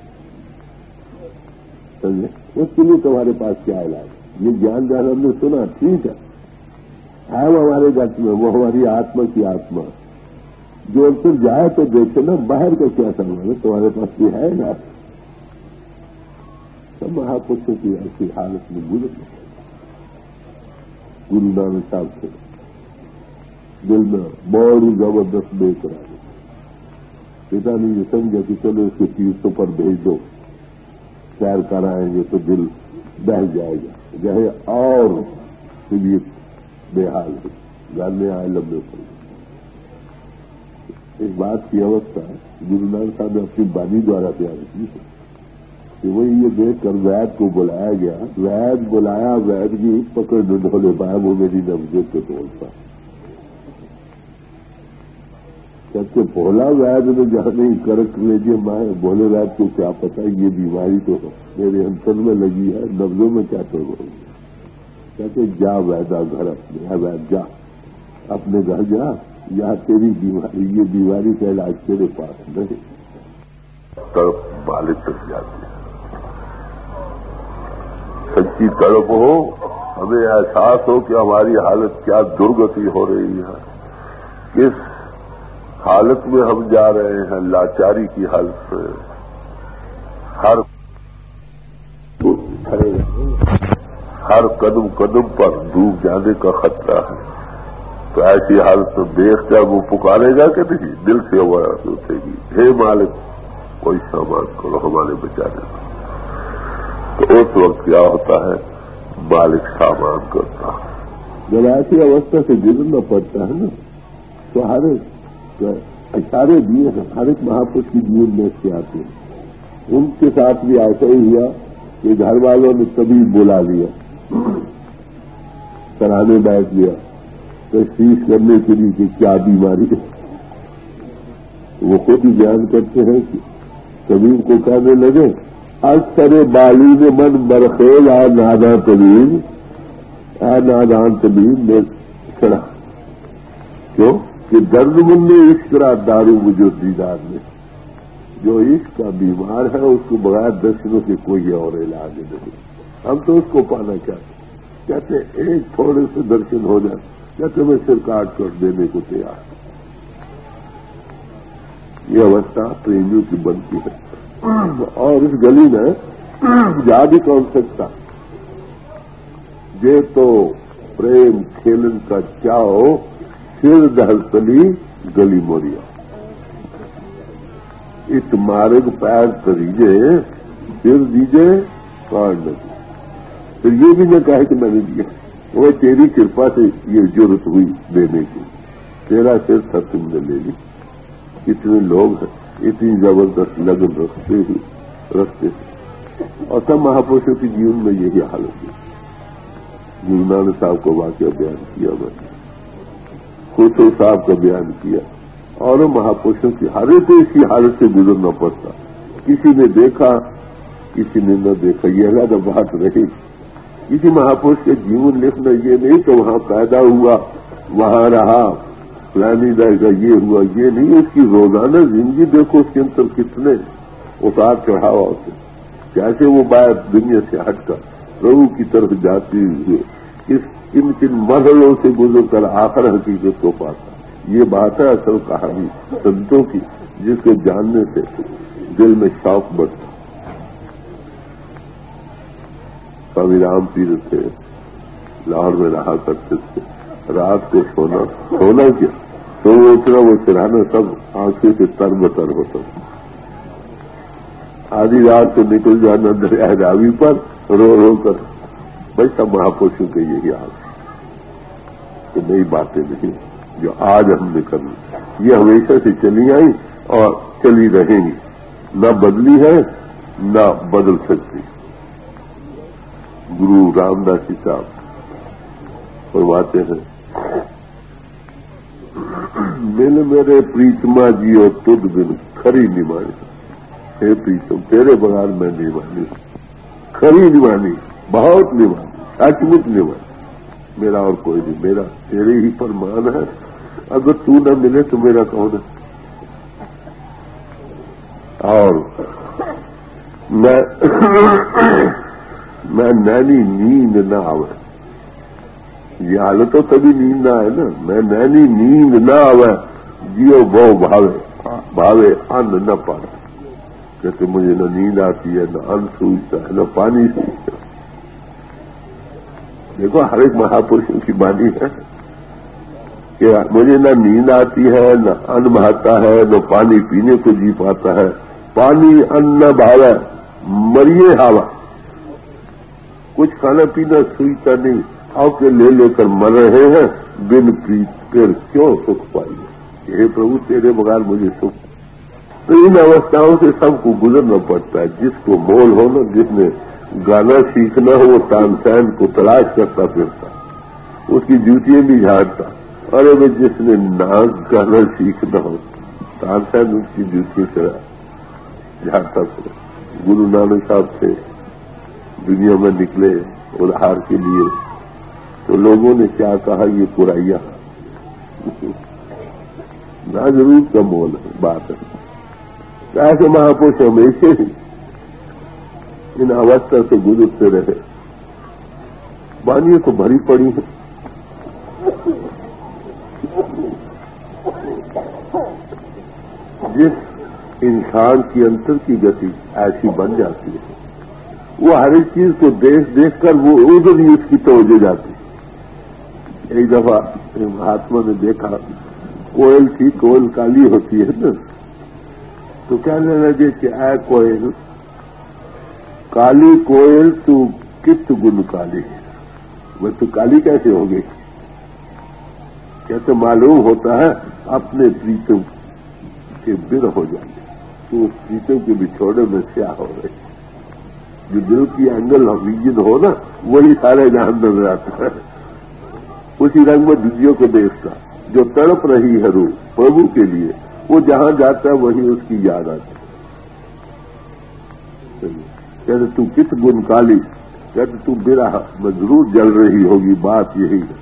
[SPEAKER 2] سمجھے اس کے لیے تمہارے پاس کیا علاج ہے؟ یہ جان ہم نے سنا ٹھیک ہے وہ ہمارے گھر میں وہ ہماری آتما کی آتما جو پھر جائے تو دیکھے نا باہر کا کیا سامان ہے تمہارے پاس یہ ہے نا. سب مہاپرشوں کی ایسی حالت میں گزرنا. گرو نانک صاحب سے دل میں بڑی زبردست بے قراری. پتا نہیں یہ سمجھا کہ چلو اس کے تیرتوں پر بھیج دو سیر کرائیں گے تو دل بہ جائے گا. جہے اور طبیعت بے حال ہے گھر میں آئے لمبے پڑ گئے. ایک بات کی اوستھا گرو نانک صاحب نے اپنی بانی دوارا تیار کی ہے کہ وہی یہ دیکھ کر وید کو بلایا گیا. وید بلایا وید کی پکڑ ڈھولے پایا وہ میری نمزد کو توڑتا. کہتے بھولا وید نے جہاں نہیں کرک لیجیے مائیں بھولے وید کو کیا پتا یہ بیماری تو میرے انسر میں لگی ہے نبزوں میں کیا توڑ. کہتے جا ویدا گھر اپنے وید جا اپنے گھر جا یہاں تیری بیماری یہ بیماری کا علاج تیرے پاس نہیں. طرف مالک تک جاتی ہے. سچی طرف ہو ہمیں احساس ہو کہ ہماری حالت کیا درگتی ہو رہی ہے، کس حالت میں ہم جا رہے ہیں لاچاری کی حالت میں. ہر قدم قدم پر ڈوب جانے کا خطرہ ہے. تو ایسی حالت میں دیکھ کر وہ پکارے گا کہ نہیں دل سے آواز اٹھے گی ہے مالک کوئی سامان کرو ہمارے بچانے کا. تو اس وقت کیا ہوتا ہے مالک سامان کرتا ہے. جب ایسی اوستھا سے گزرنا پڑتا ہے نا تو ہر اشارے دیے ہیں ہر ایک مہاپرش کی جیون میں سے آتے ہیں. ان کے ساتھ بھی ایسا ہی ہوا کہ گھر والوں نے کبھی بلا لیا کرانے بیٹھ لیا تشخیص کرنے کے لیے کہ کیا بیماری ہے. وہ خود ہی بیان کرتے ہیں کہ طبیب کو کہنے لگے اکثر بالین من برخیل آ نادا طبیب اے نادان طبیب میں چڑھا کیوں کہ درد مند عشق را دارو وجود دیدار میں جو عشق کا بیمار ہے اس کو بغیر درشنوں کے کوئی اور علاج نہیں. ہم تو اس کو پانا کہتے ایک تھوڑے سے درشن ہو جائے کہتے میں سر کاٹ کر دینے کو تیار. یہ اوستھا پریمیوں کی بنتی ہے اور اس گلی میں جا بھی کون سکتا یہ تو پریم کھیلن کا چاؤ سر دہلتلی گلی موریا اس مارگ پیر تریجے سر دیجے کارڈ نہ دی. پھر یہ بھی نہ کہے کہ میں نے دیا وہ تیری کرپا سے یہ ضرورت ہوئی دینے کی. تیرا سر تھا تم نے لے لی. کتنے لوگ ہیں اتنی زبردست لگن رکھتے ہیں اور سب مہاپروشوں کے جیون میں یہی حالت ہے. گرو نانک صاحب کو واقعہ بیان کیا میں نے, خسرو صاحب کا بیان کیا اور مہاپروشوں کی ہر ایک کو اسی حالت سے گزرنا پڑتا. کسی نے دیکھا کسی نے نہ دیکھا یہ علیحدہ بات رہی. کسی مہاپروش کے جیون لکھنا یہ نہیں کہ وہاں پیدا ہوا وہاں رہا فلانی جگہ یہ ہوا یہ نہیں. اس کی روزانہ زندگی دیکھو اس کے اندر کتنے اتار چڑھاوا ہوتے کیسے وہ باہر دنیا سے ہٹ کر پربھو کی طرف جاتی ہوئے کن کن مرحلوں سے گزر کر آخر حقیقت کو پاتا. یہ بات ہے اصل کہانی سنتوں کی جس کو جاننے سے دل میں شوق بڑھتا. سوامی رام پیر تھے لاہور میں رہا کرتے تھے. رات کو سونا کیا تو وہ اتنا وہ سراہنا سب آنکھیں سے تر بتر ہوتا. آدھی رات کو نکل جانا دریا راوی پر رو رو کر. بھائی سب مہاپروشوں کے یہی حال ہے کہ نئی باتیں نہیں جو آج ہم نے کرنی یہ ہمیشہ سے چلی آئی اور چلی رہیں گی. نہ بدلی ہے نہ بدل سکتی. گرو رام داس جی صاحب فرماتے ہیں مل میرے پریتما جی اور تجھ بن کھری نمانی. ہے پریتم تیرے بغیر میں نہیں مانی. کھری نمانی بہت نمانی سچ مچ نمانی. میرا اور کوئی نہیں. میرا تیرے ہی فرمان ہے. اگر تو نہ ملے تو میرا کون ہے. اور میں نینی نیند نہ آوے. یہ حالت تو تبھی نیند نہ آئے نا. میں نینی نیند نہ آوے جیو بو بھاوے ان نہ پائے. کہتے مجھے نہ نیند آتی ہے نہ ان سوچتا ہے نہ پانی سوچتا. دیکھو ہر ایک مہاپروشوں کی بانی ہے کہ مجھے نہ نیند آتی ہے نہ ان بہاتا ہے نہ پانی پینے کو جی پاتا ہے. پانی ان نہ بھاوے مریے ہوا. کچھ کھانا پینا سوچتا نہیں آؤ کے لے کر مر رہے ہیں بن پیت کر کیوں سکھ پائیے. یہ پربھو تیرے بغیر مجھے سکھ. تو ان اوستھاؤں سے سب کو گزرنا پڑتا ہے. جس کو مول ہو نا جس نے گانا سیکھنا ہو وہ تانسین کو تلاش کرتا پھرتا اس کی جوتیاں بھی جھاڑتا. ارے بھائی جس نے ناچ گانا سیکھنا ہو تانسین اس کی جوتی سے جھاڑتا پھر. گرو نانک صاحب سے دنیا میں نکلے ادھار کے لیے تو لوگوں نے کیا کہا یہ پرائیا نہ ضرور کا مول ہے بات ہے. ایسے مہاپروش ہمیشہ ہی ان اوستھا سے گزرتے رہے. بانیاں تو بھری پڑی ہیں. جس انسان کی انتر کی گتی ایسی بن جاتی ہے وہ ہر ایک چیز کو دیکھ کر وہ ادھر ہی اس کی توجہ جاتی. ایک دفعہ مہاتما نے دیکھا کوئل تھی. کوئل کالی ہوتی ہے نا تو کہنے لگے کہ اے کوئل کالی کوئل تو کت گن کالی ہے. وہ تو کالی کیسے ہو گئی. کیسے معلوم ہوتا ہے اپنے پریتم کے بن ہو جانے تو اس پریتم کے بچھوڑے میں سیاہ ہو رہی. جو دل کی اینگل ریجن ہو نا وہی سارے جہاں نظر آتا ہے. اسی رنگ میں دنیا کو دیکھتا جو تڑپ رہی ہے روح پربھو کے لیے وہ جہاں جاتا ہے وہیں اس کی یاد آتی ہے. کہتے تو کس گن کالی، کہتے تو میرا میں ضرور جل رہی ہوگی، بات یہی ہے۔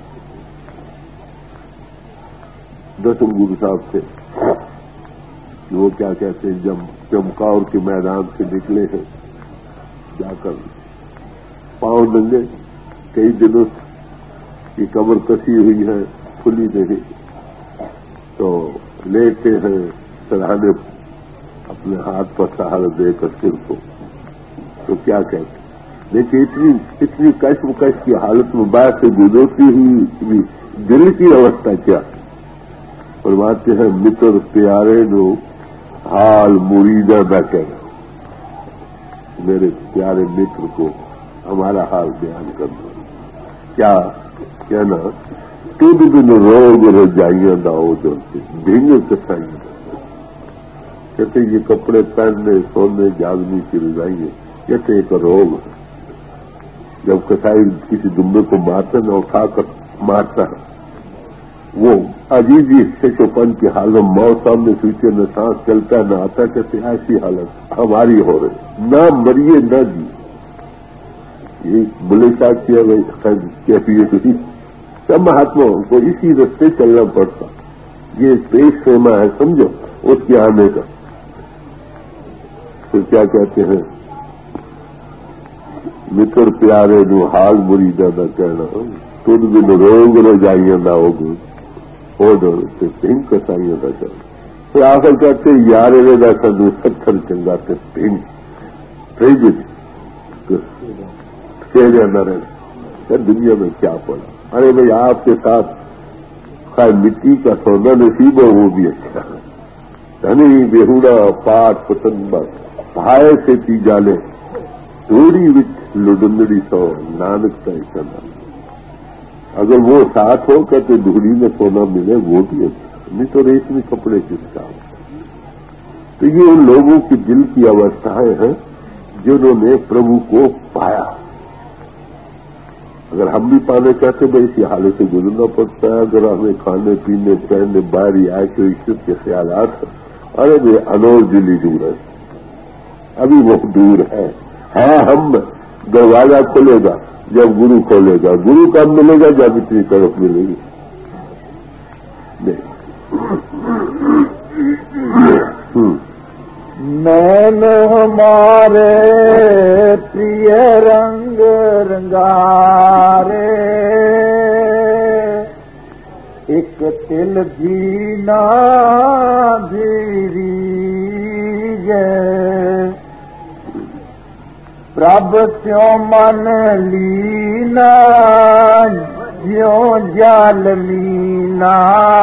[SPEAKER 2] دسم گرو صاحب سے وہ کیا کہتے ہیں، جب چمکاور کے میدان سے نکلے ہیں، جا کر پاؤں ننگے، کئی دنوں کی کمر کسی ہوئی ہے، کھلی نہیں، تو لیتے ہیں سرہانے اپنے ہاتھ پر سہارا دے کر سر کو، تو کیا کہتے دیکھیے اتنی کشمکش کی حالت میں باہر سے گزرتی ہوئی دل کی اوستھا کیا فرماتے ہیں، متر پیارے نو حال مریدہ نہ کہنا، میرے پیارے متر کو ہمارا حال بیان کرنا، کیا کہنا، تد بن روگ رجائیاں داؤ جو ڈھینگ کسائیاں، کہتے یہ کپڑے پہننے سونے جاگنے کی رضائیں، کہتے ایک روگ ہے، جب کسائی کسی دمبے کو مارتا نہ اٹھا کر مارتا ہے، وہ عجیبی ششوپن کی حالت، موت سامنے سوچے، نہ سانس چلتا نہ آتا، کہتے ایسی حالت ہماری ہو رہی، نہ مریے نہ جی، یہ بلے شاہ کی کیفیت ہوئی، سب مہاتماؤں کو اسی رستے چلنا پڑتا، یہ پیش خیمہ ہے سمجھو اس کے آنے کا۔ پھر کیا کہتے ہیں، متر پیارے نو حال مریدہ نہ کہنا، تد بن روگ رجائیاں نہ ہوگی اوڈر سے پنگ کسائیاں نہ کرنا۔ پھر آخر کہتے یارے رضا سدو ستر چنگا سے پنگ پھر نہ رہنا، دنیا میں کیا پڑا، ارے بھائی آپ کے ساتھ خیر مٹی کا سونا نصیب ہو وہ بھی اچھا ہے، دھنی بےہوڑا پاٹ پسند بھائے سے پی جالے تھوڑی وچ لڈنگڑی سو نانک کا اشنا، اگر وہ ساتھ ہو کہتے دھوڑی میں سونا ملے وہ بھی اچھا، نہیں تو ریشمی کپڑے کس کام۔ تو یہ ان لوگوں کی دل کی اوستھائیں ہیں جنہوں نے پربھو کو پایا۔ اگر ہم بھی پانے چاہتے بھائی اسی حالت سے گزرنا پڑتا ہے، اگر ہمیں کھانے پینے پہننے باہری عیش و عشرت کے خیالات ہیں، ارے بھائی انور دلی دور ہے، ابھی وہ دور ہے ہم دروازہ کھولے گا جب گرو کھولے گا، گرو کب ملے گا جب اتنی طرف ملے گی،
[SPEAKER 1] نین ہمارے پریہ رنگ رنگارے، ایک تل بھی نہ بھیری جے، پرب سیوں من لینا جیوں جل لینا،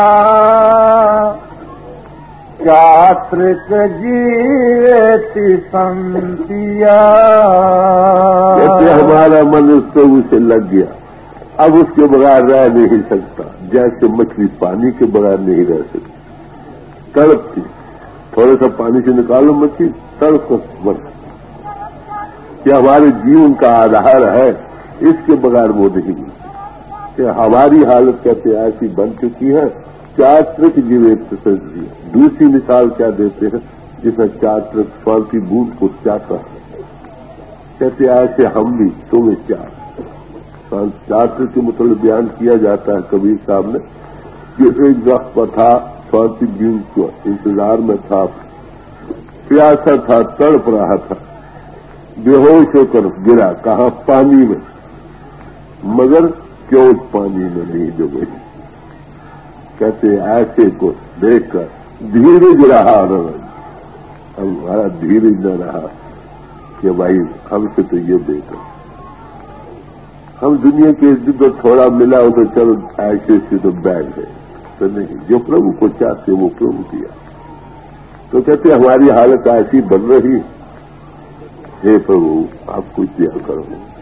[SPEAKER 1] چاترک جیوتی سنتیا،
[SPEAKER 2] کہتے ہمارا من اس سے اسے لگ گیا، اب اس کے بغیر رہ نہیں سکتا، جیسے مچھلی پانی کے بغیر نہیں رہ سکتی، تڑپتی، تھوڑا سا پانی سے نکالو مچھلی تڑپ مر، کہ ہمارے جیون کا آدھار ہے، اس کے بغیر وہ نہیں، کہ ہماری حالت کہتے ایسی بن چکی ہے، چاترک جیوت سنتیا۔ دوسری مثال کیا دیتے ہیں، جس میں چاترک سوانتی بوٹ کو چاہتا ہے، کہتے ایسے ہم بھی تمہیں چار چاترک کے مطلب بیان کیا جاتا ہے کبیر صاحب نے، کہ ایک درخت پر تھا، سوانتی بوٹ کو انتظار میں تھا، پیاسا تھا، تڑپ رہا تھا، بے ہوش ہو کر گرا، کہاں پانی میں، مگر چوٹ پانی میں نہیں ڈوبی، کہتے ایسے کو دیکھ کر دھیرج رہا ہمارا دھیرج نہ رہا، کہ بھائی ہم سے تو یہ بہتر، ہم دنیا کے جدھر تھوڑا ملا ہو تو چلو ایسے سے تو بیٹھ گئے، تو نہیں، جو پربھو کو چاہتے وہ پربھو کیا، تو کہتے ہماری حالت ایسی بن رہی، ہے پربھو آپ کچھ دیا کرو،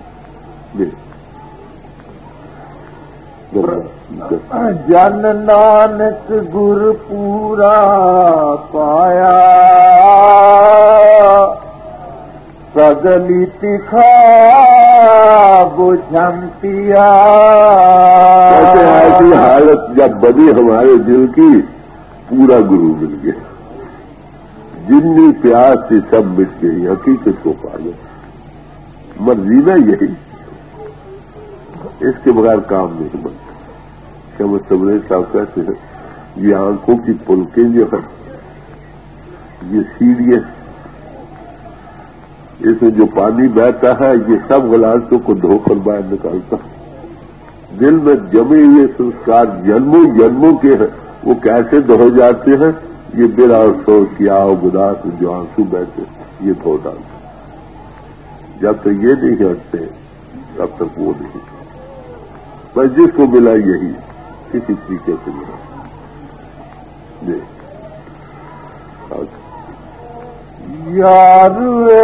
[SPEAKER 1] جن نانک گر پورا پایا، سگلی تکھا بجھنتیا،
[SPEAKER 2] کہتے ہیں ایسی حالت جب بنی ہمارے دل کی، پورا گرو مل گیا، جتنی پیاس تھی سب مٹ گئی، حقیقت کو پا گئے، مرضی نہ یہی، اس کے بغیر کام نہیں بنتا. کیا وہ تبریز صاحب کہتے ہیں یہ آنکھوں کی پلکیں جو ہے یہ سیڑھیاں، اس میں جو پانی بہتا ہے یہ سب غلازتوں کو دھو کر باہر نکالتا ہے. دل میں جمے ہوئے سنسکار جنموں جنموں کے ہیں، وہ کیسے دھو جاتے ہیں؟ یہ بلا افسوس کی آؤ گداس جو آنسو بہتے یہ دھو ڈالتے. جب تک یہ نہیں ہٹتے تب تک وہ نہیں. بس جس کو ملا یہی کسی طریقے سے ملا. جی
[SPEAKER 1] یار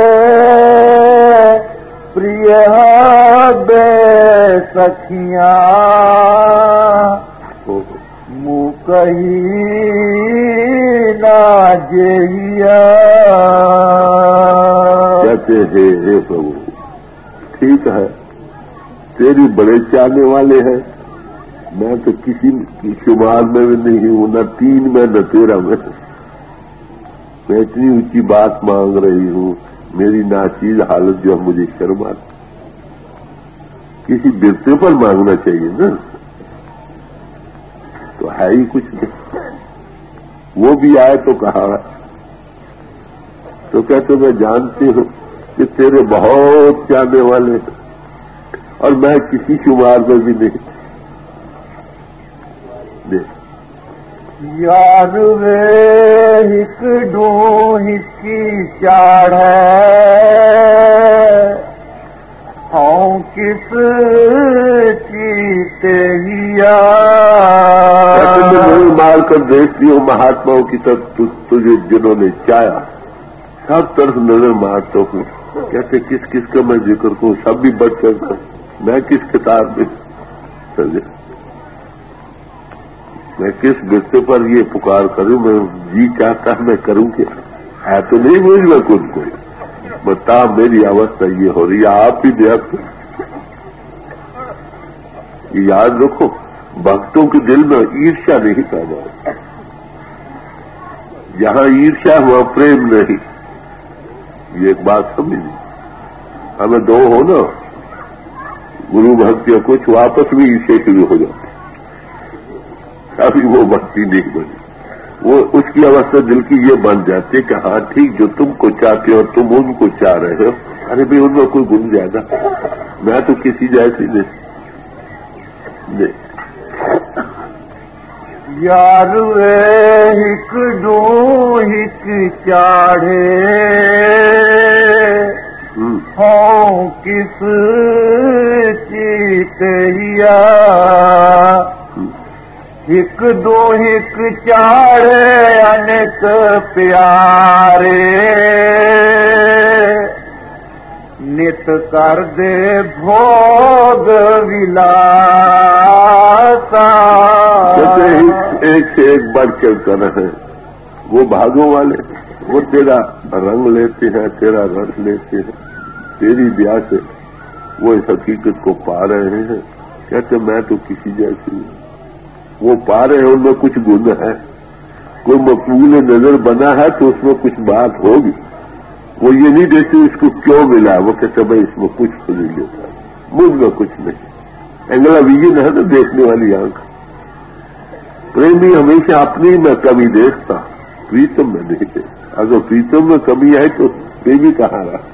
[SPEAKER 1] پریہ بے سکھیاں منہ کہی نہ جہیا.
[SPEAKER 2] کہتے ہیں ہے پربھو ٹھیک ہے تیری بڑے چاہنے والے ہیں، میں تو کسی کی شمار میں بھی نہیں ہوں، نہ 3 میں نہ 13 میں. میں اتنی اونچی بات مانگ رہی ہوں، میری ناچیز حالت جو ہے مجھے شرم آتی. کسی برتے پر مانگنا چاہیے نا، تو ہے ہی کچھ نہیں. وہ بھی آئے تو کہا تو کہتے میں جانتی ہوں کہ تیرے بہت چاہنے والے ہیں اور میں کسی شمار میں بھی نہیں.
[SPEAKER 1] یار وے ہک ڈو ہکی چاڑ ہوں کس کی تییا.
[SPEAKER 2] مار کر دیکھتی ہوں مہاتماؤں کی طرف تجھے جنہوں نے چاہا سب طرف نظر مارتا ہوں. کہتے کس کس کا میں ذکر کروں، سب بھی بچ کر میں کس کتاب میں سمجھے، میں کس بستے پر یہ پکار کروں. میں جی چاہتا ہے میں کروں کیا، ہے تو نہیں مجھ میں خود کوئی. بتا میری اوستھا یہ ہو رہی ہے، آپ ہی دیکھ. یاد رکھو بھکتوں کے دل میں عیرشا نہیں پیدا ہوتا. جہاں عیرشا وہاں پریم نہیں. یہ ایک بات سمجھ ہمیں دو ہو نا گرو بھکتی کچھ واپس بھی عیرشے شروع ہو جاتے، ابھی وہ بھکتی نہیں بنی. وہ اس کی اوستھا دل کی یہ بن جاتی ہے کہ ہاں ٹھیک جو تم کو چاہتے ہو تم ان کو چاہ رہے ہو، ارے بھائی ان میں کوئی گن زیادہ، میں تو کسی جیسی نہیں.
[SPEAKER 1] یار ہک ڈو ہک چاڑے ہوں کس کی تییا. ہک دو ہک چاڑے انک پیارے نت کر دے بھوگ ولاس.
[SPEAKER 2] ایک سے ایک بڑھ چڑھ کر ہے وہ بھاگوں والے، وہ تیرا رنگ لیتے ہیں، تیرا رس لیتے ہیں، تیری دیا سے وہ اس حقیقت کو پا رہے ہیں. کہتے میں تو کسی جیسی ہوں. وہ پا رہے ہیں ان میں کچھ گن ہے، کوئی مقبول نظر بنا ہے تو اس میں کچھ بات ہوگی. وہ یہ نہیں دیکھتے اس کو کیوں ملا، وہ کہتے بھائی اس میں کچھ تو نہیں لیتا، مجھ میں کچھ نہیں. انگلا ویژن ہے نا دیکھنے والی آنکھ. پریمی ہمیشہ اپنی میں کمی دیکھتا، پریتم میں نہیں دیکھتا. اگر پریتم میں کمی آئی تو پریمی کہاں رہا.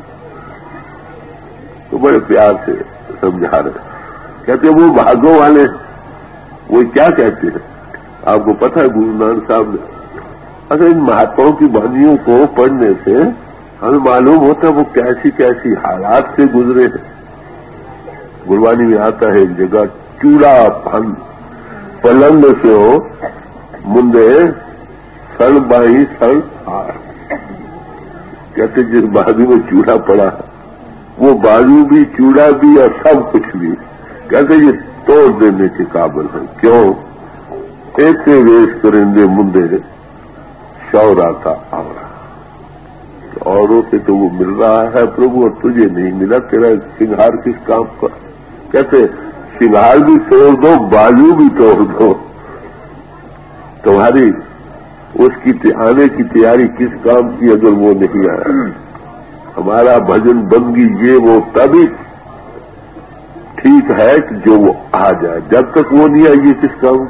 [SPEAKER 2] تو بڑے پیار سے سمجھا رہے. کہتے وہ بھاگوں والے وہ کیا کہتے ہیں آپ کو پتہ ہے گرو نانک صاحب نے اگر ان مہاتماؤں کی بانیوں کو پڑھنے سے ہمیں معلوم ہوتا ہے وہ کیسی کیسی حالات سے گزرے ہیں. گروانی میں آتا ہے ایک جگہ چوڑا پھن پلنگ سے ہو مندے سڑ بائی سڑ ہار. کہتے جس بازو میں چوڑا پڑا وہ بازو بھی چوڑا بھی اور سب کچھ بھی کہتے یہ توڑ دینے کے قابل ہے. کیوں ایک ویش کرندے مندے شورا کا آورا. اوروں سے تو وہ مل رہا ہے پربھو اور تجھے نہیں ملا. تیرا سنگھار کس کام کا. کہتے سنگھار بھی توڑ دو بازو بھی توڑ دو، تمہاری اس کی آنے کی تیاری کس کام کی اگر وہ نہیں آیا. ہمارا بھجن بندگی یہ وہ تبھی ٹھیک ہے کہ جو وہ آ جائے. جب تک وہ نہیں آئی یہ کس کا ہوں؟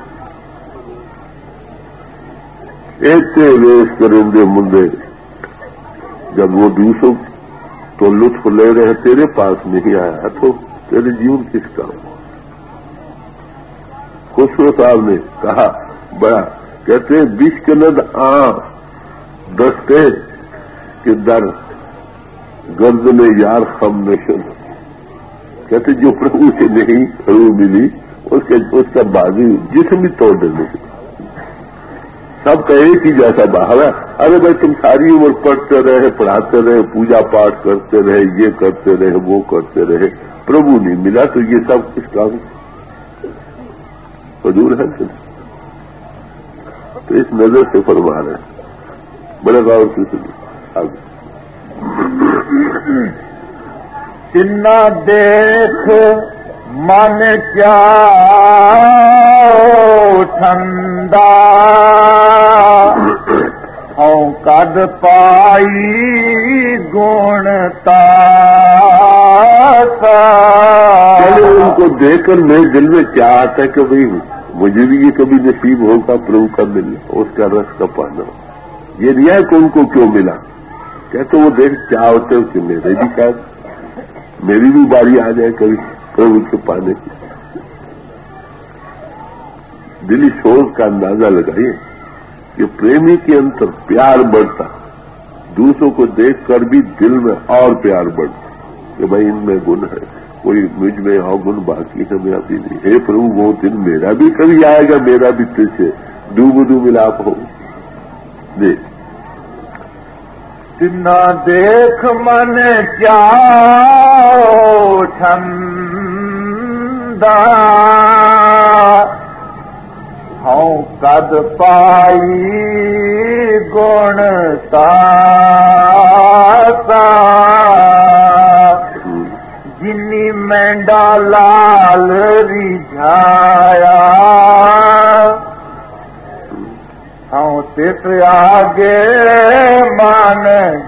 [SPEAKER 2] ایسے ریس کرندے مندے جب وہ دوسروں تو لطف لے رہے تیرے پاس نہیں آیا تو تیرے جیون کس کا ہوں؟ خسرو صاحب نے کہا بڑا کہتے ہیں بیچ کند دستے کہ در گرد میں یار خم نشن. کہتے جو پربھو سے نہیں پربھو ملی اس کا بازی جسم بھی توڑ دینے سے سب کا ایک ہی جیسا باہر ہے. ارے بھائی تم ساری عمر پڑھتے رہے پڑھاتے رہے پوجا پاٹ کرتے رہے یہ کرتے رہے وہ کرتے رہے پربھو نہیں ملا تو یہ سب کس کام فضول ہے. تو اس نظر سے فرما رہے ہیں بڑے غور سے سنیے آگے.
[SPEAKER 1] چنا دیکھ من کیا ٹھنڈا ہوں کد پائی گنتا
[SPEAKER 2] ان کو دیکھ کر میرے دل میں کیا آتا ہے کہ بھائی مجھے بھی یہ کبھی نصیب ہوگا پربھو کا ملنا اس کا رس کا پانا. یہ نہیں ہے کہ ان کو کیوں ملا کہتے وہ دیکھ کیا ہوتے ہیں کہ میرے بھی شاید میری بھی باری آ جائے کبھی پربھو کے پانے کی. دلی سوچ کا اندازہ لگائیے کہ پریمی کے اندر پیار بڑھتا دوسروں کو دیکھ کر بھی دل میں اور پیار بڑھتا کہ بھائی ان میں گن ہے کوئی مجھ میں اور گن باقی ہے میں ابھی نہیں. ہے پربھو وہ دن میرا بھی کبھی آئے گا میرا بھی تجھ سے ڈوب ملاپ ہو. دیکھ
[SPEAKER 1] چنا دیکھ من کیا ٹھنڈا ہوں کد پائی گنتا جنی مینڈا لال رجھایا ہوں تس آگے مان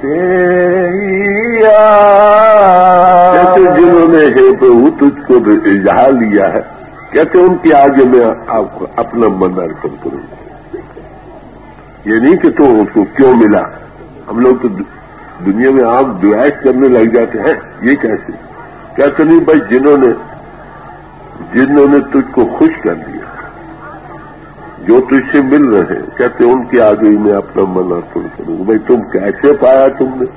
[SPEAKER 1] دیا.
[SPEAKER 2] جیسے جنہوں نے ہے پربھو تجھ کو رجھا لیا ہے کہتے ان کے آگے میں آپ کو اپنا من ارپن کروں. یہ نہیں کہ تو اس کو کیوں ملا. ہم لوگ تو دنیا میں آپ دعائش کرنے لگ جاتے ہیں یہ کیسے کہتے نہیں بھائی جنہوں نے تجھ کو خوش کر دیا جو تجھ سے مل رہے ہیں کہتے ان کے آگے ہی میں اپنا من ارپن کروں. بھائی تم کیسے پایا تم نے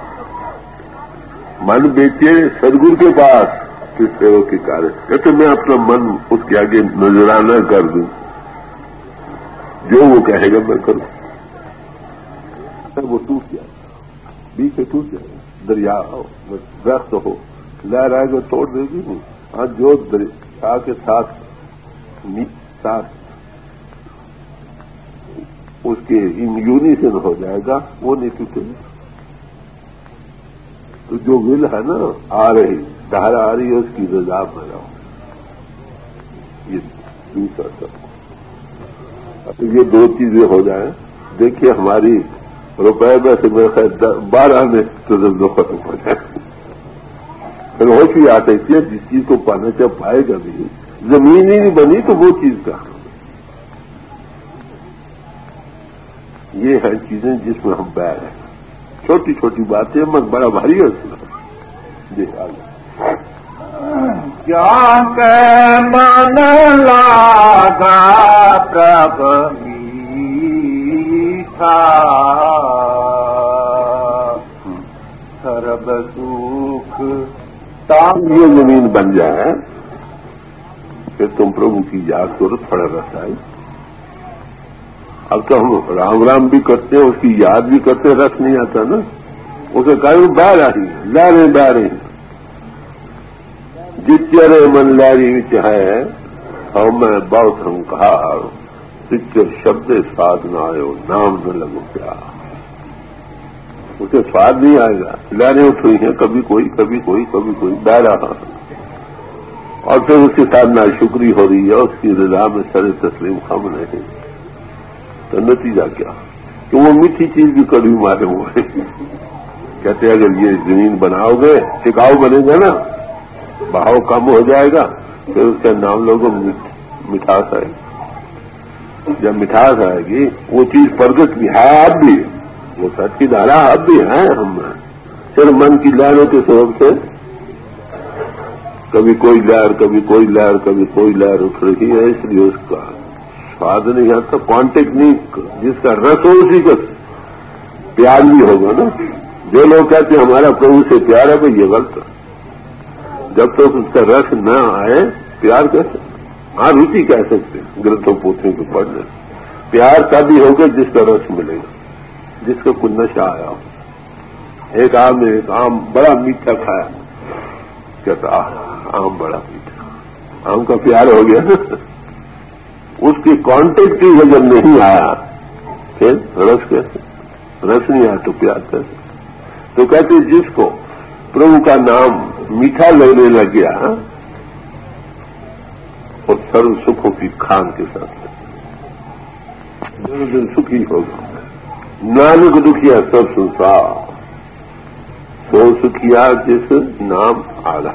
[SPEAKER 2] من بیچے سدگرو کے پاس کس سیوا کے کارے کہتے میں اپنا من اس کے آگے نذرانہ کر دوں جو وہ کہے گا میں کروں. وہ ٹوٹ جائے بیچ سے ٹوٹ جائے دریا ہو درخت ہو لہر آئے گا توڑ دے گی نہیں. ہاں جو دریا کے ساتھ اس کے یونیشن ہو جائے گا وہ نہیں ٹوٹے گا. تو جو ول ہے نا آ رہی دھارا آ رہی ہے اس کی رضا میں رہو. یہ دوسرا سب یہ دو چیزیں ہو جائیں دیکھیے ہماری روپے میں سے میرے خیال 12 میں تو ختم ہو جائے. پھر ہوش بھی آ سکتی ہے جس چیز کو پانا چاہے پائے گا بھی زمین ہی نہیں بنی تو وہ چیز کا یہ ہے چیزیں جس میں ہم بیر ہیں. چھوٹی چھوٹی باتیں مگر بڑا بھاری ہے اس میں. جی آگے
[SPEAKER 1] کیا کہ من لاگا پرب میٹھا سرب سکھ
[SPEAKER 2] یہ زمین بن جائے پھر تم پربھو کی یاد کرو تھوڑا رہتا ہے. اب تو ہم رام رام بھی کرتے ہیں اس کی یاد بھی کرتے ہیں رس نہیں آتا نا اسے کہیں بہ رہی لہریں بہ رہی جچرے من لہری ہے ہم میں بہت ہنکار پچر شبد سواد نہ آئے نام نہ لگو کیا. اسے سواد نہیں آئے گا لہریں اٹھ رہی ہیں کبھی کوئی کبھی کوئی کبھی کوئی بہ رہا اور پھر اس کے ساتھ ناشکری ہو رہی ہے اس کی رضا میں سر تسلیم خم نہیں. تو نتیجہ کیا کہ وہ میٹھی چیز بھی کڑوی مارے ہوئے کہتے ہیں اگر یہ زمین بناؤ گے ٹکاؤ بنے گا نا، بہاؤ کم ہو جائے گا، پھر اس کا نام لوگوں مٹھاس آئے گی. جب مٹھاس آئے گی وہ چیز پرگٹ بھی ہے، اب بھی وہ سچ کی دھارا اب بھی ہے ہم میں، صرف من کی لہروں کے سبب سے کبھی کوئی لہر کبھی کوئی لہر کبھی کوئی لہر اٹھ رہی ہے، اس لیے اس کا سواد نہیں آتا. کانٹیکٹ نہیں، جس کا رس ہو اسی کا پیار بھی ہوگا نا. جو لوگ کہتے ہیں ہمارا پربھو سے پیار ہے، بھائی یہ غلط ہے. جب تک اس کا رس نہ آئے پیار کیسے؟ ہاں روچی کہہ سکتے ہیں گرنتھوں پوتھیوں کو پڑھنے. پیار تبھی ہوگا جس کا رس ملے گا، جس کا کوئی نشہ آیا ہو. ایک آم نے ایک آم بڑا میٹھا کھایا، کہتا آم بڑا میٹھا، آم کا پیار ہو گیا. اس کی کانٹیکٹ کی وجہ نہیں آیا، پھر رس کیسے؟ رس نہیں آیا تو پیار کیسے؟ تو کہتے جس کو پربھو کا نام میٹھا لگنے لگ گیا اور سرو سکھوں کی کھان کے ساتھ دن دن سکھی ہوگا. نانک دکھیا سب سنسار، سو سکھیا جس نام آدھا.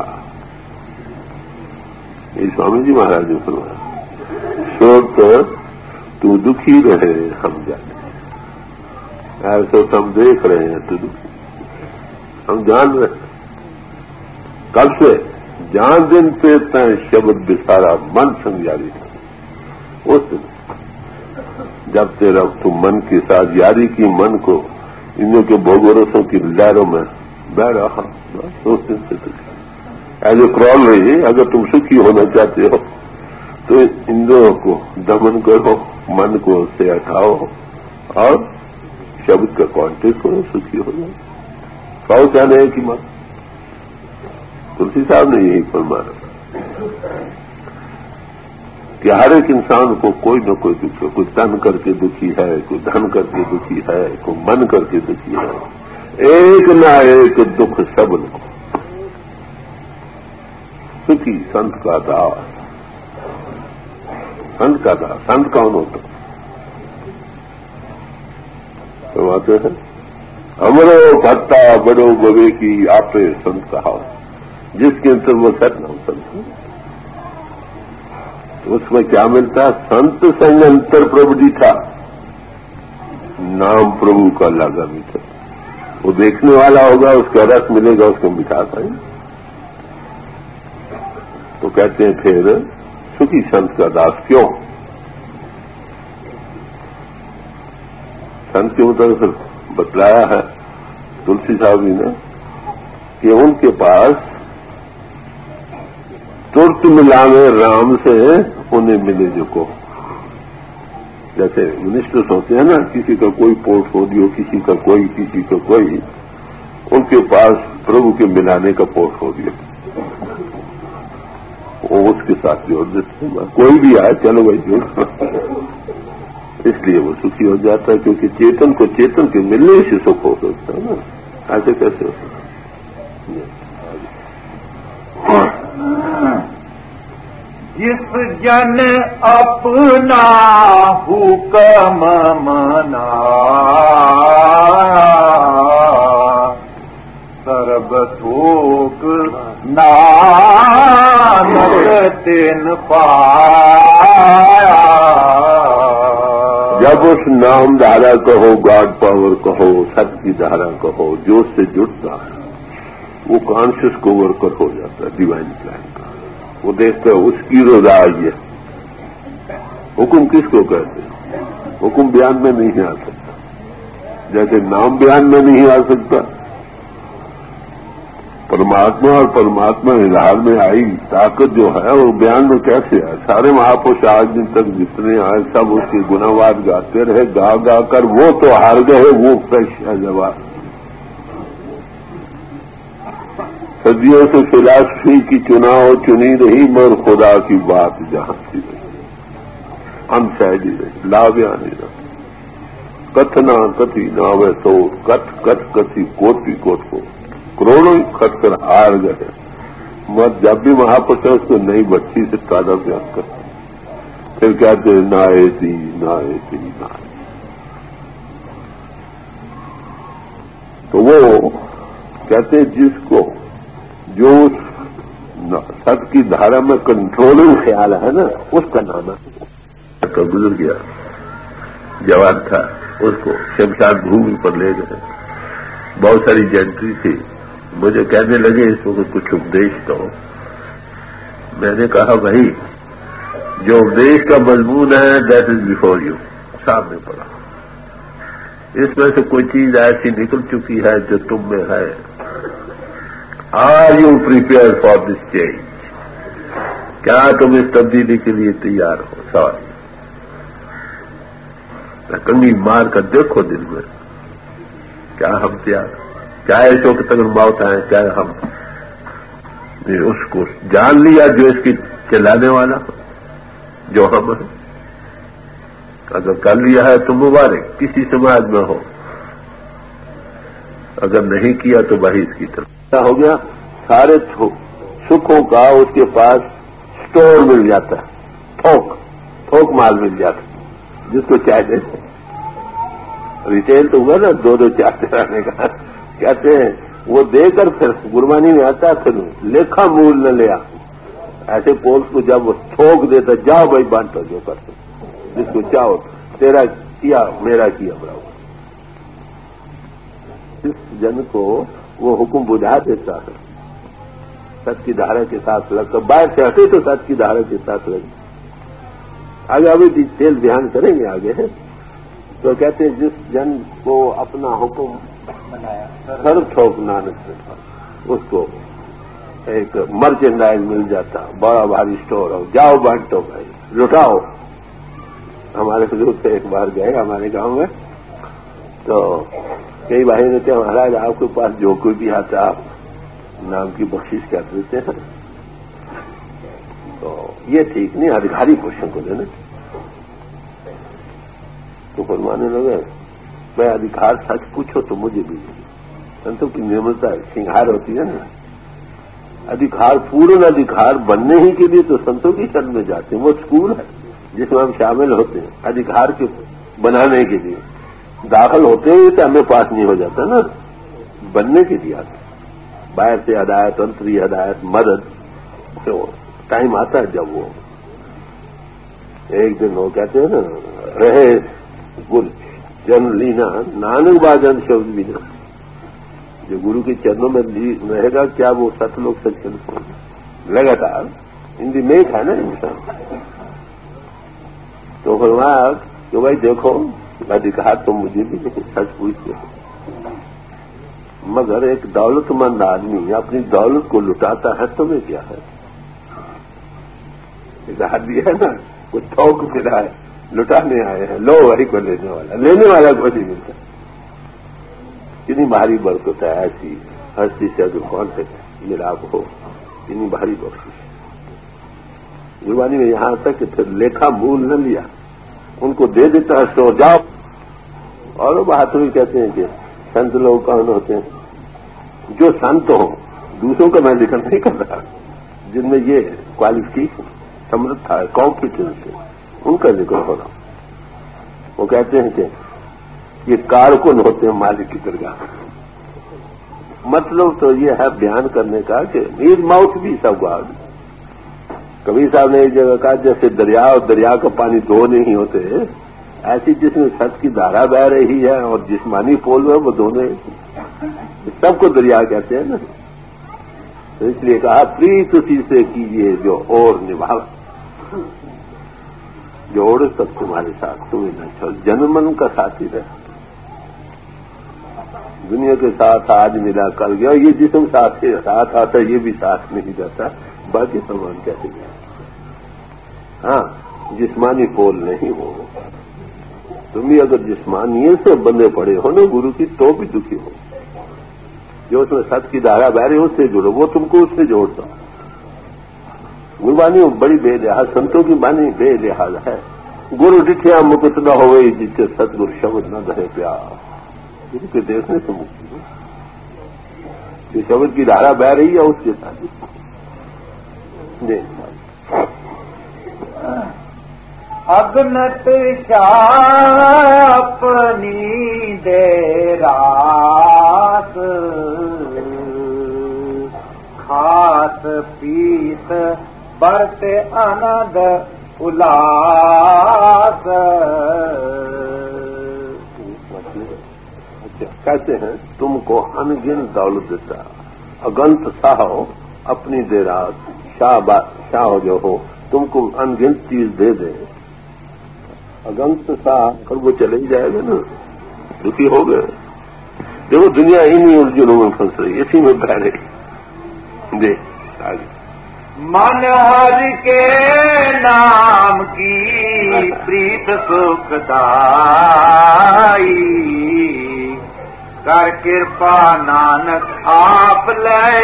[SPEAKER 2] یہ سوامی جی مہاراج نے فرمایا. سو تو دکھی رہے ہم جانے، ایسا ہم دیکھ رہے ہیں تو دکھی، ہم جان رہے ہیں. کب سے؟ جان دن پیتا ہے شبد بسارا من سنگ تھا. اس دن جب تیرا تو من کے ساتھ یاری کی، من کو انوں کے بھوگورسوں کی لہروں میں بہ رہا، اس دن سے ایسے کرال رہی. اگر تم سکھی ہونا چاہتے ہو تو اندروں کو دمن کرو، من کو اس سے ہٹاؤ اور شبد کا کانٹیکٹ کرو، سکھی ہو جاؤ. کہو کہنے کی مت. تلسی صاحب نے یہی فرمایا کہ ہر ایک انسان کو کوئی نہ کوئی دکھ ہے. کوئی تن کر کے دکھی ہے، کوئی دھن کر کے دکھی ہے، کوئی من کر کے دکھی ہے. ایک نہ ایک دکھ سب کو سکھی سنت کا داس. سنت کا داس، سنت کون ہوتا؟ فرماتے ہیں ہمرو بھٹا بڑو گوے کی آپ سنت کہا، جس کے اندر وہ سچ نام سنت. اس میں کیا ملتا ہے؟ سنت سنگ انتر پربھ جی تھا، نام پربھو کا لاگا میٹھا. وہ دیکھنے والا ہوگا، اس کا رس ملے گا، اس کو مٹھاس آئے. تو کہتے ہیں پھر سکھی سنت کا داس کیوں؟ سنت کے مطابق بتلایا ہے تلسی صاحب جی نے کہ ان کے پاس ترت ملاوے رام سے انہیں ملے جو کو. جیسے منسٹرس ہوتے ہیں نا، کسی کا کوئی پورٹ فولیو، کسی کا کوئی، ان کے پاس پربھو کے ملانے کا پورٹ فولیو، وہ اس کے ساتھ جوڑ دیتے ہیں. کوئی بھی آئے چلو بھائی جوڑ. اس لیے وہ سکھی ہو جاتا ہے، کیونکہ چیتن کو چیتن کے ملنے سے سکھ ہو سکتا ہے نا. ایسے کیسے ہو سکتا؟
[SPEAKER 1] جس جن اپنا حکم منا، سرب تھوک نانک تن پایا.
[SPEAKER 2] جب اس نام دھارا کہو، گاڈ پاور کہو، ست کی دھارا کہو، جو اس سے جڑتا ہے وہ کانشیس کو ورکر ہو جاتا ہے ڈیوائن پلان کا. وہ دیکھتا ہے اس کی رضا آئی ہے. حکم کس کو کہتے ہیں؟ حکم بیان میں نہیں آ سکتا، جیسے نام بیان میں نہیں آ سکتا. پرماتما اور پرماتما اظہار میں آئی طاقت جو ہے وہ بیان میں کیسے آئے؟ سارے مہاپرش آج دن تک جتنے آئے سب اس کے گناواد گاتے رہے، گا گا کر وہ تو ہار گئے، وہ فریش ہے جواب. صدیوں سے فلاسفی کی چناؤ چنی رہی، مگر خدا کی بات جہاں سی رہی، انسائڈی رہی، لا بیان ہی رہا. کتنا کتی ناوے تو کت کت کتی کوٹی کوٹ کو کروڑوں کٹ کر ہار گئے. مگر جب بھی مہاپرش اس کو نئی بچی سے تازہ بیان کرتے پھر کہتے ہیں نائے تھی نائے تھی نائے. تو وہ کہتے جس کو جو ست کی دھارا میں کنٹرولنگ خیال ہے نا اس کا نام ہے. تو گزر گیا جوان تھا، اس کو شمشان بھومی پر لے گئے. بہت ساری جینٹری تھی. مجھے کہنے لگے اس وقت کچھ اپدیش دو. میں نے کہا بھائی جو اپدیش کا مضمون ہے دیٹ از بیفور یو، سامنے پڑا. اس میں سے کوئی چیز ایسی نکل چکی ہے جو تم میں ہے. Are you prepare for this change? کیا تم اس تبدیلی کے لیے تیار ہو؟ سوال کنگی مار کر دیکھو دل میں، کیا ہم تیار؟ چاہے شوق تک موت آئے، چاہے ہم نے اس کو جان لیا جو اس کی چلانے والا، جو ہم ہیں. اگر کر لیا ہے تو مبارک، کسی سماج میں ہو. اگر نہیں کیا تو وہی اس کی طرف ہو گیا. سارے سکھوں کا اس کے پاس اسٹور مل جاتا ہے، تھوک مال مل جاتا ہے جس کو چاہتے ہیں. ریٹیل تو ہوا نا، دو چار آنے کا. کہتے ہیں وہ دے کر پھر قربانی میں آتا، پھر لیکھا مول نہ لیا. ایسے پولس کو جب وہ تھوک دیتا، جاؤ بھائی بانٹو جو کرتے جس کو چاہو، تیرا کیا میرا کیا برابر. اس جن کو وہ حکم بجھا دیتا ہے ست کی دھارا کے ساتھ لگ کر. باہر سے ہٹے تو ست کی دھارا کے ساتھ لگ. آگے ابھی ڈیٹیل دھیان کریں گے آگے. تو کہتے ہیں جس جن کو اپنا حکم سر تھوک نانک اس کو ایک مرچنڈائز مل جاتا، بڑا بھاری اسٹور ہو، جاؤ بانٹو بھائی، لٹاؤ. ہمارے حضور سے ایک بار گئے ہمارے گاؤں میں، تو کئی بھائی نے کہا مہاراج آپ کے پاس جو کوئی بھی آتا آپ نام کی بخشش کر دیتے ہیں. تو یہ ٹھیک نہیں، ادھیکاری پوشن کو دینا. تو فرمانے لگے میں ادھیکار سچ پوچھو تو مجھے بھی سنتوں کی نعمتہ سنگھار ہوتی ہے نا. ادھیکار پورن ادھیکار بننے ہی کے لیے تو سنتوں کی شرم میں جاتے ہیں. وہ اسکول ہے جس میں ہم شامل ہوتے ہیں ادھیکار کے بنانے کے لیے. داخل ہوتے ہی تو ہمیں پاس نہیں ہو جاتا نا، بننے کے لیے آتے. باہر سے ہدایت، انتری ہدایت، مدد. تو ٹائم آتا ہے جب وہ ایک دن وہ کہتے ہیں نا رہے گل جن لینا نانک باجن شبد بھی نہ. جو گرو کے چرنوں میں رہے گا کیا وہ ست لوگ سچن لگاتار ہندی میں ہے نا انسان. تو فرمایا کہ بھائی دیکھو ادھیکار تو مجھے بھی نہیں، سچ پوچھتے ہو. مگر ایک دولت مند آدمی اپنی دولت کو لٹاتا ہے تمہیں کیا ہے؟ دیا ہے نا، کچھ تھوک ملا ہے، لٹانے آئے ہیں، لو وہی کو لینے والا کو نہیں ملتا. کتنی بھاری برکت ہے ایسی ہستی سے اگر کون سے ملاپ ہو، کتنی بھاری بخشش. زبانی میں یہاں تک کہ پھر لیکھا مول نہ لیا، ان کو دے دیتا ہے سو جاؤ. اور وہ بہادر بھی کہتے ہیں کہ سنت لوگ کون ہوتے ہیں؟ جو سنت ہوں، دوسروں کا میں ذکر نہیں کر رہا، جن میں یہ کوالیفیکیشن سمرتھا ہے، کمپیٹنس ہے، ان کا ذکر ہو رہا. وہ کہتے ہیں کہ یہ کارکن ہوتے ہیں مالک کی درگاہ. مطلب تو یہ ہے بیان کرنے کا کہ نیز ماؤتھ بھی سب گاڈ. کبیر صاحب نے ایک جگہ کہا جیسے دریا اور دریا کا پانی دو نہیں ہوتے، ایسی جس میں ست کی دھارا بہ رہی ہے اور جسمانی پول ہے وہ دونوں سب کو دریا کہتے ہیں نا. تو اس لیے کہا پریت اسی سے کیجیے جو اور نبھا، جو اور تک تمہارے ساتھ تمہیں نہ چھوڑ. جنم من کا ساتھی رہا، دنیا کے ساتھ آج ملا کر گیا. یہ جسم ساتھ آتا یہ بھی ساتھ نہیں جاتا، باقی سامان کیسے گیا. ہاں جسمانی پول نہیں ہو. تم بھی اگر جسمانیت سے بندے پڑے ہو نا گرو کی تو بھی دکھی ہو. جو اس میں ست کی دھارا بہ رہی اس سے جڑو، وہ تم کو اس سے جوڑتا. گربانی بڑی بے لحاظ، سنتوں کی بانی بے لحاظ ہے. گرو دکھیا مکت نہ ہوئے جس سے ستگر شبد نہ دہے پیار. گرو کے دیکھنے سے مکتی ہو. جو شبد کی دھارا بہ رہی ہے اس کے ساتھ
[SPEAKER 1] اگنت شاہ اپنی دے رات पीत बरते आनंद उल्लास।
[SPEAKER 2] कहते हैं तुमको अनगिन दौलत देता, अगंत साहो अपनी देराज, शाह जो हो तुमको अनगिनत चीज दे दे। अगंत साह पर वो चले ही जाएगा ना, दुखी हो गए। देखो दुनिया इन्हीं उलझनों में फंस रही, इसी में बह रही। देख आगे,
[SPEAKER 1] मन हर के नाम की प्रीत सुखदाई, कर कृपा नानक आप ले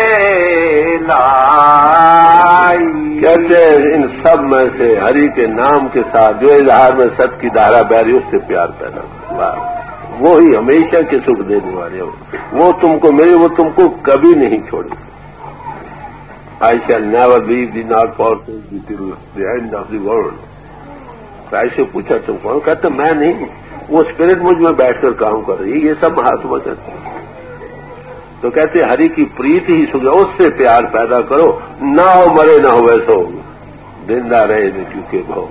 [SPEAKER 1] लाई।
[SPEAKER 2] कहते हैं इन सब में से हरि के नाम के साथ जो इजहार में सत की धारा बह रही उससे प्यार पैदा हुआ। वो ही हमेशा के सुख देने वाले हो, वो तुमको मिले, वो तुमको कभी नहीं छोड़े। I shall never leave thee nor forsake thee till the end of the world. ऐसे पूछा तुम कौन? कहते मैं नहीं, वो स्पिरिट मुझ में बैठकर काम कर रही है, ये सब महात्मा कहते हैं। तो कहते हरि की प्रीति ही सुख, उससे प्यार पैदा करो, ना हो मरे ना हो वैसो, जिंदा रहे न क्योंकि भो।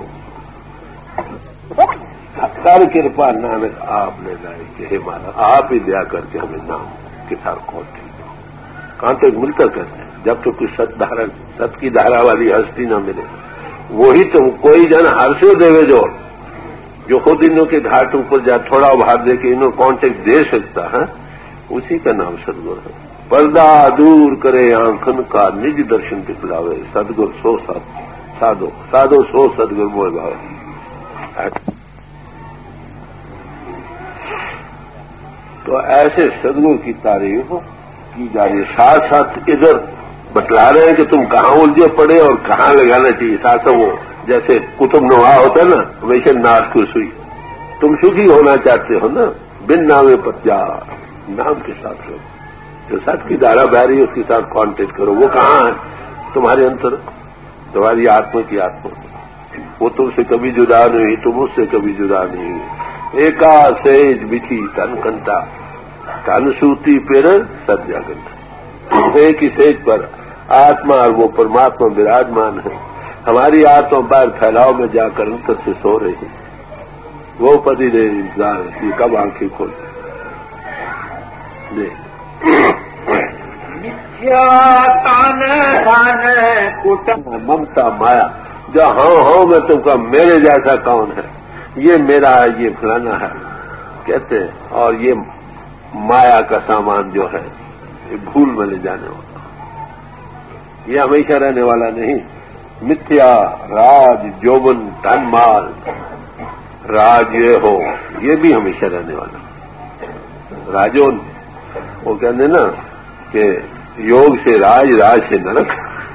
[SPEAKER 2] कर कृपा नानक आप ले लाए कि हे मारा आप ही दया करके हमें नाम के साथ कौन ठीक हो। कहां तक मिलकर कहते हैं जब तो कुछ सत की धारा वाली हस्ती न मिले, वही तुम कोई जन हर्षो देवे जो खुद इनों के घाट ऊपर जा थोड़ा उभार दे के इन्हों कांटेक्ट दे सकता है, उसी का नाम सदगुरु है। पर्दा दूर करे आंखन का निज दर्शन दिखलावे, सदगुरु सो साधो साधो सो सदगुरु मोह भावे। तो ऐसे सदगुरु की तारीफ की जा रही है। साथ साथ इधर बतला रहे हैं कि तुम कहाँ उलझे पड़े और कहाँ लगाना चाहिए। साथ वो जैसे कुतुब नुहा होता है ना, वैसे नाथ को सुई। तुम सुखी होना चाहते हो ना, बिन नामे पत्या नाम के साथ रहो। जो सत की धारा बह रही है उसके साथ कांटेक्ट करो। वो कहाँ है? तुम्हारे अंतर, तुम्हारी आत्मा की आत्मा। वो तुमसे कभी जुदा नहीं, तुम उससे कभी जुदा नहीं। एका सेज बिछी तन कंता, तन सूती पेर सत्या कंता। एक ही सेज पर आत्मा और वो परमात्मा विराजमान है। हमारी आत्मा बाहर फैलाव में जाकर अंतर से सो रही है। वो पति दे इंतजार है कब आंखें खोल दे। ममता माया जो हाँ मैं तुमका मेरे जैसा कौन है, ये मेरा है, ये फलाना है कहते हैं। और ये माया का सामान जो है ये भूल में ले जाने वाला, ये हमेशा रहने वाला नहीं। मिथ्या राज जोबन धन माल, राज ये हो ये भी हमेशा रहने वाला। राजोन वो कहते ना कि योग से राज, राज से नरक।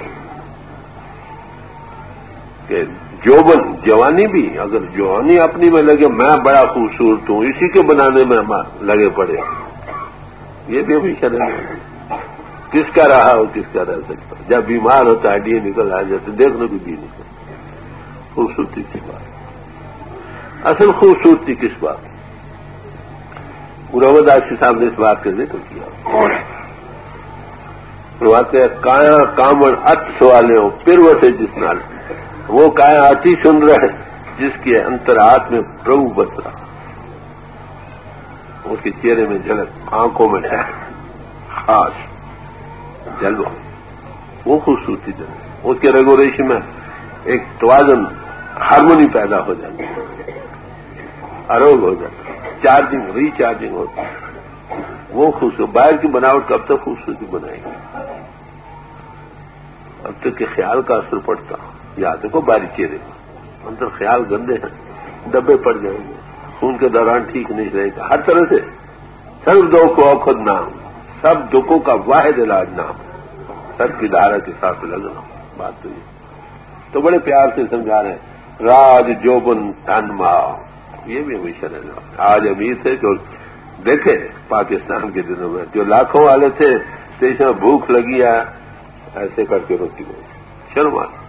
[SPEAKER 2] कि जोबन जवानी भी, अगर जवानी अपनी में लगे मैं बड़ा खूबसूरत हूं, इसी के बनाने में हम लगे पड़े, ये भी हमेशा रहने वाला। किसका रहा हो किसका रह सकता। जब बीमार होता है डी निकल आ जाते, देखने को भी निकल। खूबसूरती की बात, असल खूबसूरती किस बात? रविदास के सामने इस बात का जिक्र किया। कहते काया कामण अत सवाले हो पिरवसे जिस नाल, वो काया अति सुंदर है जिसके अंतरात्म में प्रभु बस रहा, उसके चेहरे में झलक, आंखों में ठहर, खास जलवा, वो खूबसूरती जल। उसके रघुरेश में एक तवाजन हार्मोनी पैदा हो जाती है, आरोग्य हो जाता है, चार्जिंग रिचार्जिंग होती है। वो खूबसूरत बाहर की बनावट कब तक खूबसूरती बनाएगी? अब तक के ख्याल का असर पड़ता। याद देखो बारी चेहरे में अंदर ख्याल गंदे हैं, डब्बे पड़ जाएंगे, खून के दौरान ठीक नहीं रहेगा। हर तरह से सर्व दुख को खुद नाम, सब दुखों का वाहिद इलाज नाम, सत की धारा के साथ लगना। बात तो ये तो बड़े प्यार से समझा रहे हैं। राज जोबन धन माँ, ये भी हमेशा रहना। आज अमीर थे जो देखे पाकिस्तान के दिनों में, जो लाखों वाले थे स्टेशन में भूख लगी है ऐसे करके रोटी में शर्म आती।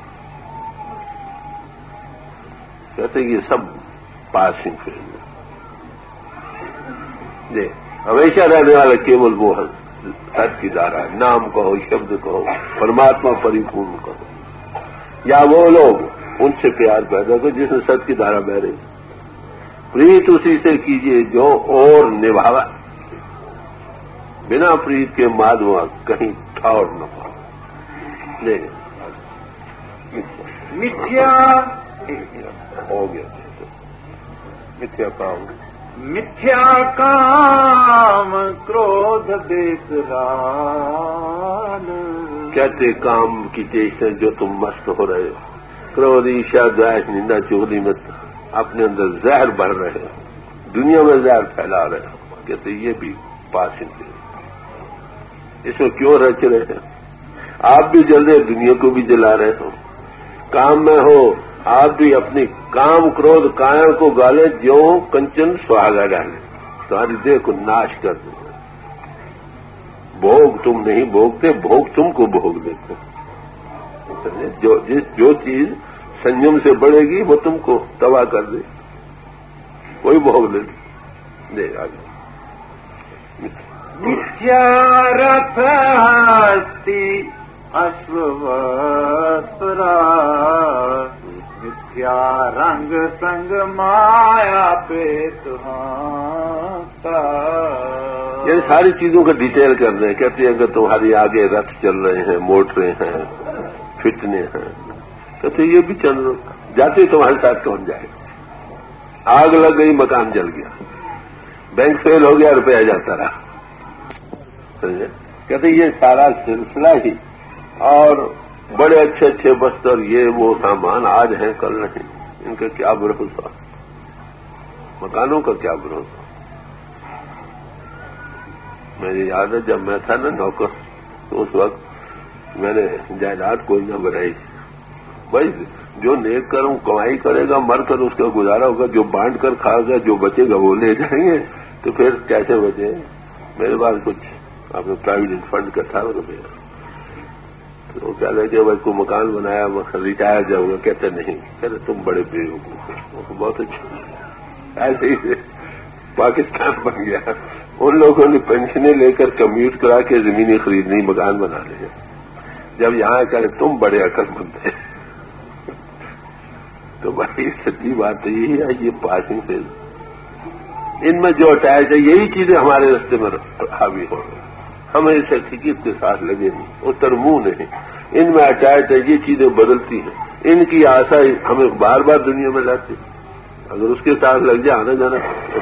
[SPEAKER 2] कहते ये सब पासिंग फेज है। हमेशा रहने वाला केवल वो है सत की धारा, नाम कहो, शब्द कहो, परमात्मा परिपूर्ण कहो, या वो लोग उनसे प्यार पैदा करो जिसमें सत की धारा बह रही। प्रीत उसी से कीजिए जो और निभावा, बिना प्रीत के माधवा कहीं ठौर न पाओ।
[SPEAKER 1] मिथ्या
[SPEAKER 2] हो गया, मिथ्या काम,
[SPEAKER 1] मिथ्या काम क्रोध बेसरान।
[SPEAKER 2] कहते काम की तेज से जो तुम मस्त हो रहे हो, क्रोध, ईर्ष्या, द्वेष, निंदा, चुगली में अपने अंदर जहर भर रहे हो, दुनिया में जहर फैला रहे हो। कहते ये भी पासिंग है, इसमें क्यों रच रहे हैं? आप भी जल रहे, दुनिया को भी जला रहे हो। काम में हो आप भी अपनी काम, क्रोध, काया को गाले ज्यों कंचन सुहागा डाले, तुम्हारी देह को नाश कर देते। भोग तुम नहीं भोगते, भोग तुमको भोग देते। जो चीज संयम से बढ़ेगी वो तुमको तबाह कर दे, कोई भोग ले आगे।
[SPEAKER 1] मिथ्या रथ हस्ती अश्ववस्त्रा, मिथ्या रंग संग माया पे तुहाता।
[SPEAKER 2] ये सारी चीजों का डिटेल कर रहे हैं। कहते हैं अगर तुम्हारी आगे रथ चल रहे हैं, मोटरें हैं, फिटने हैं, कहते ये भी चल रहे, जाते तुम्हारे साथ कौन जाएगा? आग लग गई, मकान जल गया, बैंक फेल हो गया, रुपया जाता रहा। कहते ये सारा सिलसिला ही, और बड़े अच्छे अच्छे वस्त्र, ये वो सामान आज हैं कल नहीं, इनका क्या भरोसा? मकानों का क्या भरोसा? मुझे याद है जब मैं था ना नौकर, तो उस वक्त मैंने जायदाद कोई न बनाई। भाई जो नेक कर्म कमाई करेगा, मर कर उसका गुजारा होगा, जो बांट कर खाएगा, जो बचेगा वो ले जाएंगे, तो फिर कैसे बचे? मेरे पास कुछ आपने प्राइवेट फंड का था रुपया, तो क्या लगे भाई को मकान बनाया, रिटायर जाऊंगा। कहते नहीं, कहते तुम बड़े बेवकूफ हो। बहुत अच्छा, ऐसे ही पाकिस्तान बन गया। उन लोगों ने पेंशनें लेकर कम्यूट करा के जमीनें खरीदनी, मकान बना लिए। जब यहां करे तुम बड़े अकलमंद हैं। तो भाई सच्ची बात तो यही है, ये पासिंग से इनमें जो अटैच है, यही चीजें हमारे रास्ते में हावी हो रही। हमें इस हकीकत के साथ लगे नहीं, उत्तर मुंह नहीं, इनमें अटैच है, ये चीजें बदलती हैं, इनकी आशा हमें बार बार दुनिया में लाती। अगर उसके साथ लग जाए आना जाना।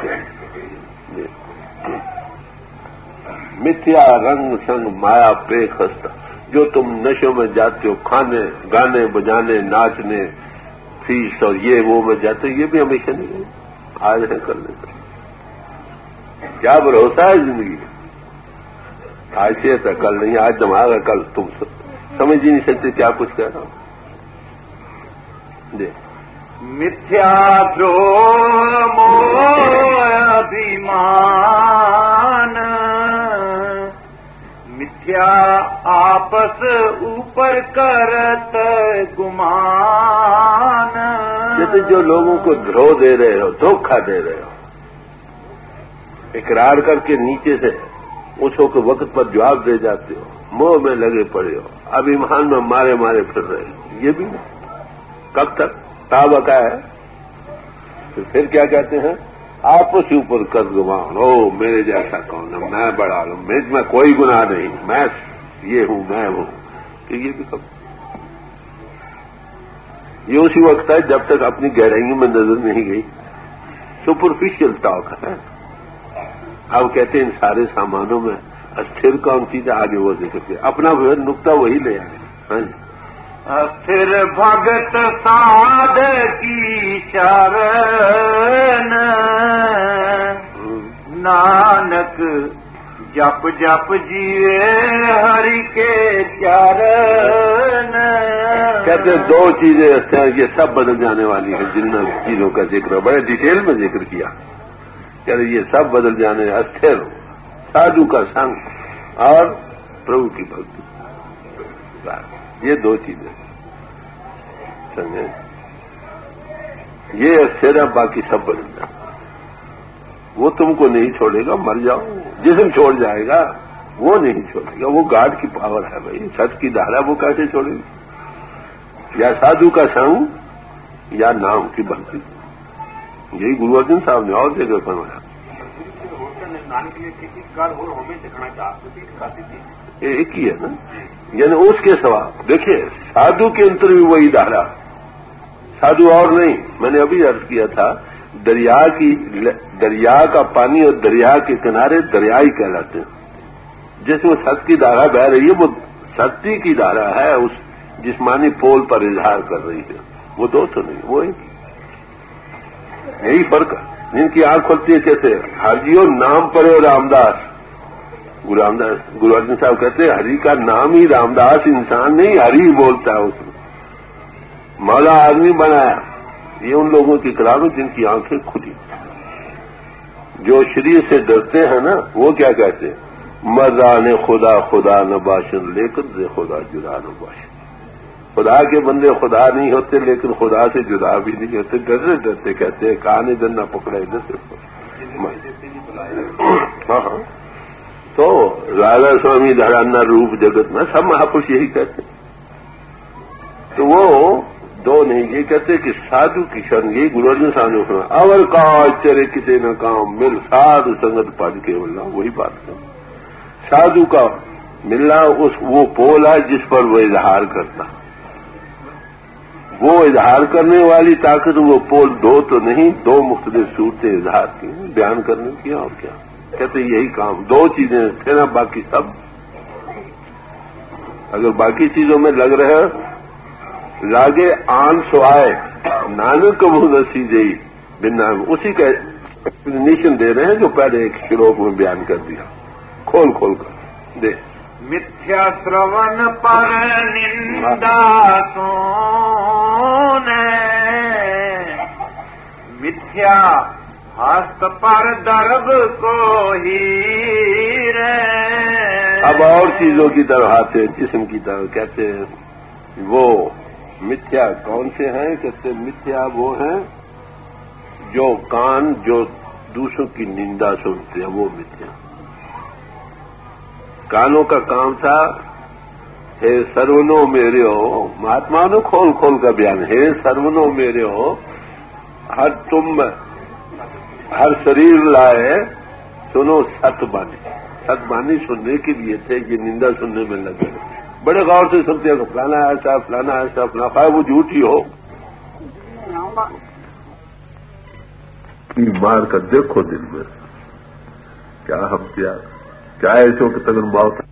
[SPEAKER 2] मिथ्या रंग संग माया पे खस्ता, जो तुम नशों में जाते हो, खाने, गाने, बजाने, नाचने, फीस और ये वो में जाते हो, ये भी हमेशा नहीं है, आज है कल नहीं। क्या भरोसा है जिंदगी? आज से था कल नहीं, आज दिमाग है कल तुम समझ ही नहीं सकते क्या कुछ कह रहा हूं।
[SPEAKER 1] मिथ्या द्रोह मोह अभिमान, मिथ्या आपस ऊपर करत गुमान।
[SPEAKER 2] जैसे जो लोगों को द्रोह दे रहे हो, धोखा दे रहे हो, इकरार करके नीचे से पूछो कि वक्त पर जवाब दे जाते हो, मोह में लगे पड़े हो, अभिमान में मारे मारे फिर रहे हो, ये भी कब तक ताबका है? तो फिर क्या कहते हैं? आपस ऊपर कर गुमान, ओ मेरे जैसा कौन है, मैं बड़ा हूं, मैं कोई गुनाह नहीं, मैं ये हूं, मैं हूं। कि ये भी कब? ये उसी वक्त है जब तक अपनी गहराइयों में नजर नहीं गई। सुपरफिशियल टॉक है। अब कहते हैं इन सारे सामानों में अस्थिर कौन चीज है, आगे वो जिक्र किया, अपना नुक्ता वही ले आए।
[SPEAKER 1] अस्थिर भगत साध की शरण, नानक जप जप जिए हरि के चरण।
[SPEAKER 2] कहते दो चीजें ये सब बदल जाने वाली है, जिन चीजों का जिक्र बड़े डिटेल में जिक्र किया। कहते ये सब बदल जाने, अस्थिर साधु का संग और प्रभु की भक्ति, ये दो चीजें समझे। ये अस्थिर है, बाकी सब बदल जाए। वो तुमको नहीं छोड़ेगा, मर जाओ, जिस्म छोड़ जाएगा, وہ نہیں چھوڑے گا. وہ گاڈ کی پاور ہے بھائی. سچ کی دھارا وہ کیسے چھوڑے گی؟ یا سادھو کا سنگ یا نام کی بنتی. یہی گرو ارجن صاحب نے اور جگہ فرمایا. ایک ہی ہے نا. یعنی اس کے سوا دیکھیے سادھو کے انتر بھی وہی دھارا. سادھو اور نہیں. میں نے ابھی عرض کیا تھا دریا کا پانی اور دریا کے کنارے دریائی کہلاتے ہیں. جیسے وہ ست کی دھارا بہ رہی ہے وہ ستی کی دھارا ہے اس جسمانی پول پر اظہار کر رہی ہے. وہ دو تو نہیں وہ یہی فرق ہے. جن کی آنکھ کھلتی ہے کیسے حاجیوں نام پڑے اور رامداس. گرو ارجن صاحب کہتے ہیں ہری کا نام ہی رامداس. انسان نہیں ہری بولتا ہے اس میں. مولا آدمی بنایا. یہ ان لوگوں کی کتاب ہے جن کی آنکھیں کھلی. جو شریر سے ڈرتے ہیں نا وہ کیا کہتے ہیں مردان خدا خدا نہ باشن لیکن سے خدا جدا نہ باشن. خدا کے بندے خدا نہیں ہوتے لیکن خدا سے جدا بھی نہیں ہوتے. ڈرتے ڈرتے کہتے ہیں کہاں ادھر نہ پکڑا ادھر سے. ہاں ہاں. تو راجا سوامی دھڑانا روپ جگت میں سب مہاپروش یہی کہتے ہیں. تو وہ دو نہیں. یہ کہتے کہ سادھو کی شرن یہی گرو ارجن صاحب نے سنا. اور کا چرے کسی نہ کام مل سادھ سنگت پد کے بولنا. وہی بات ہے. سادھو کا ملنا وہ پول ہے جس پر وہ اظہار کرتا. وہ اظہار کرنے والی طاقت وہ پول دو تو نہیں دو مختلف صورتیں اظہار کی بیان کرنے کی. اور کیا کہتے یہی کام دو چیزیں تھے نا. باقی سب اگر باقی چیزوں میں لگ رہے لاگے آن سوائے نانک کبو نسی جئی بنا اسی کا ایکسپلینیشن دے رہے ہیں جو پہلے ایک شلوک میں بیان کر دیا کھول کھول کر دے.
[SPEAKER 1] متھیا شرون پر نندا سونے متھیا ہست پر درب کو ہی رے.
[SPEAKER 2] اب اور چیزوں کی طرف آتے جسم کی طرف کہتے ہیں وہ متھیا کون سے ہیں. کہتے متھیا وہ ہیں جو کان جو دوسروں کی نندا سنتے ہیں وہ متھیا. کانوں کا کام تھا ہے سرونو میرے ہو. مہاتما نے کھول کھول کا بیان ہے سرونو میرے ہو. ہر شریر لائے سنو ست بانی. ست بانی سننے کے لیے تھے یہ نندا سننے میں لگے. بڑے غور سے سنتے ہیں کہ فلانا ایسا فلانا ایسا فلانا خواہ وہ جھوٹی ہو. مار کر دیکھو دل میں کیا ہم کیا ایسوں کے تجربات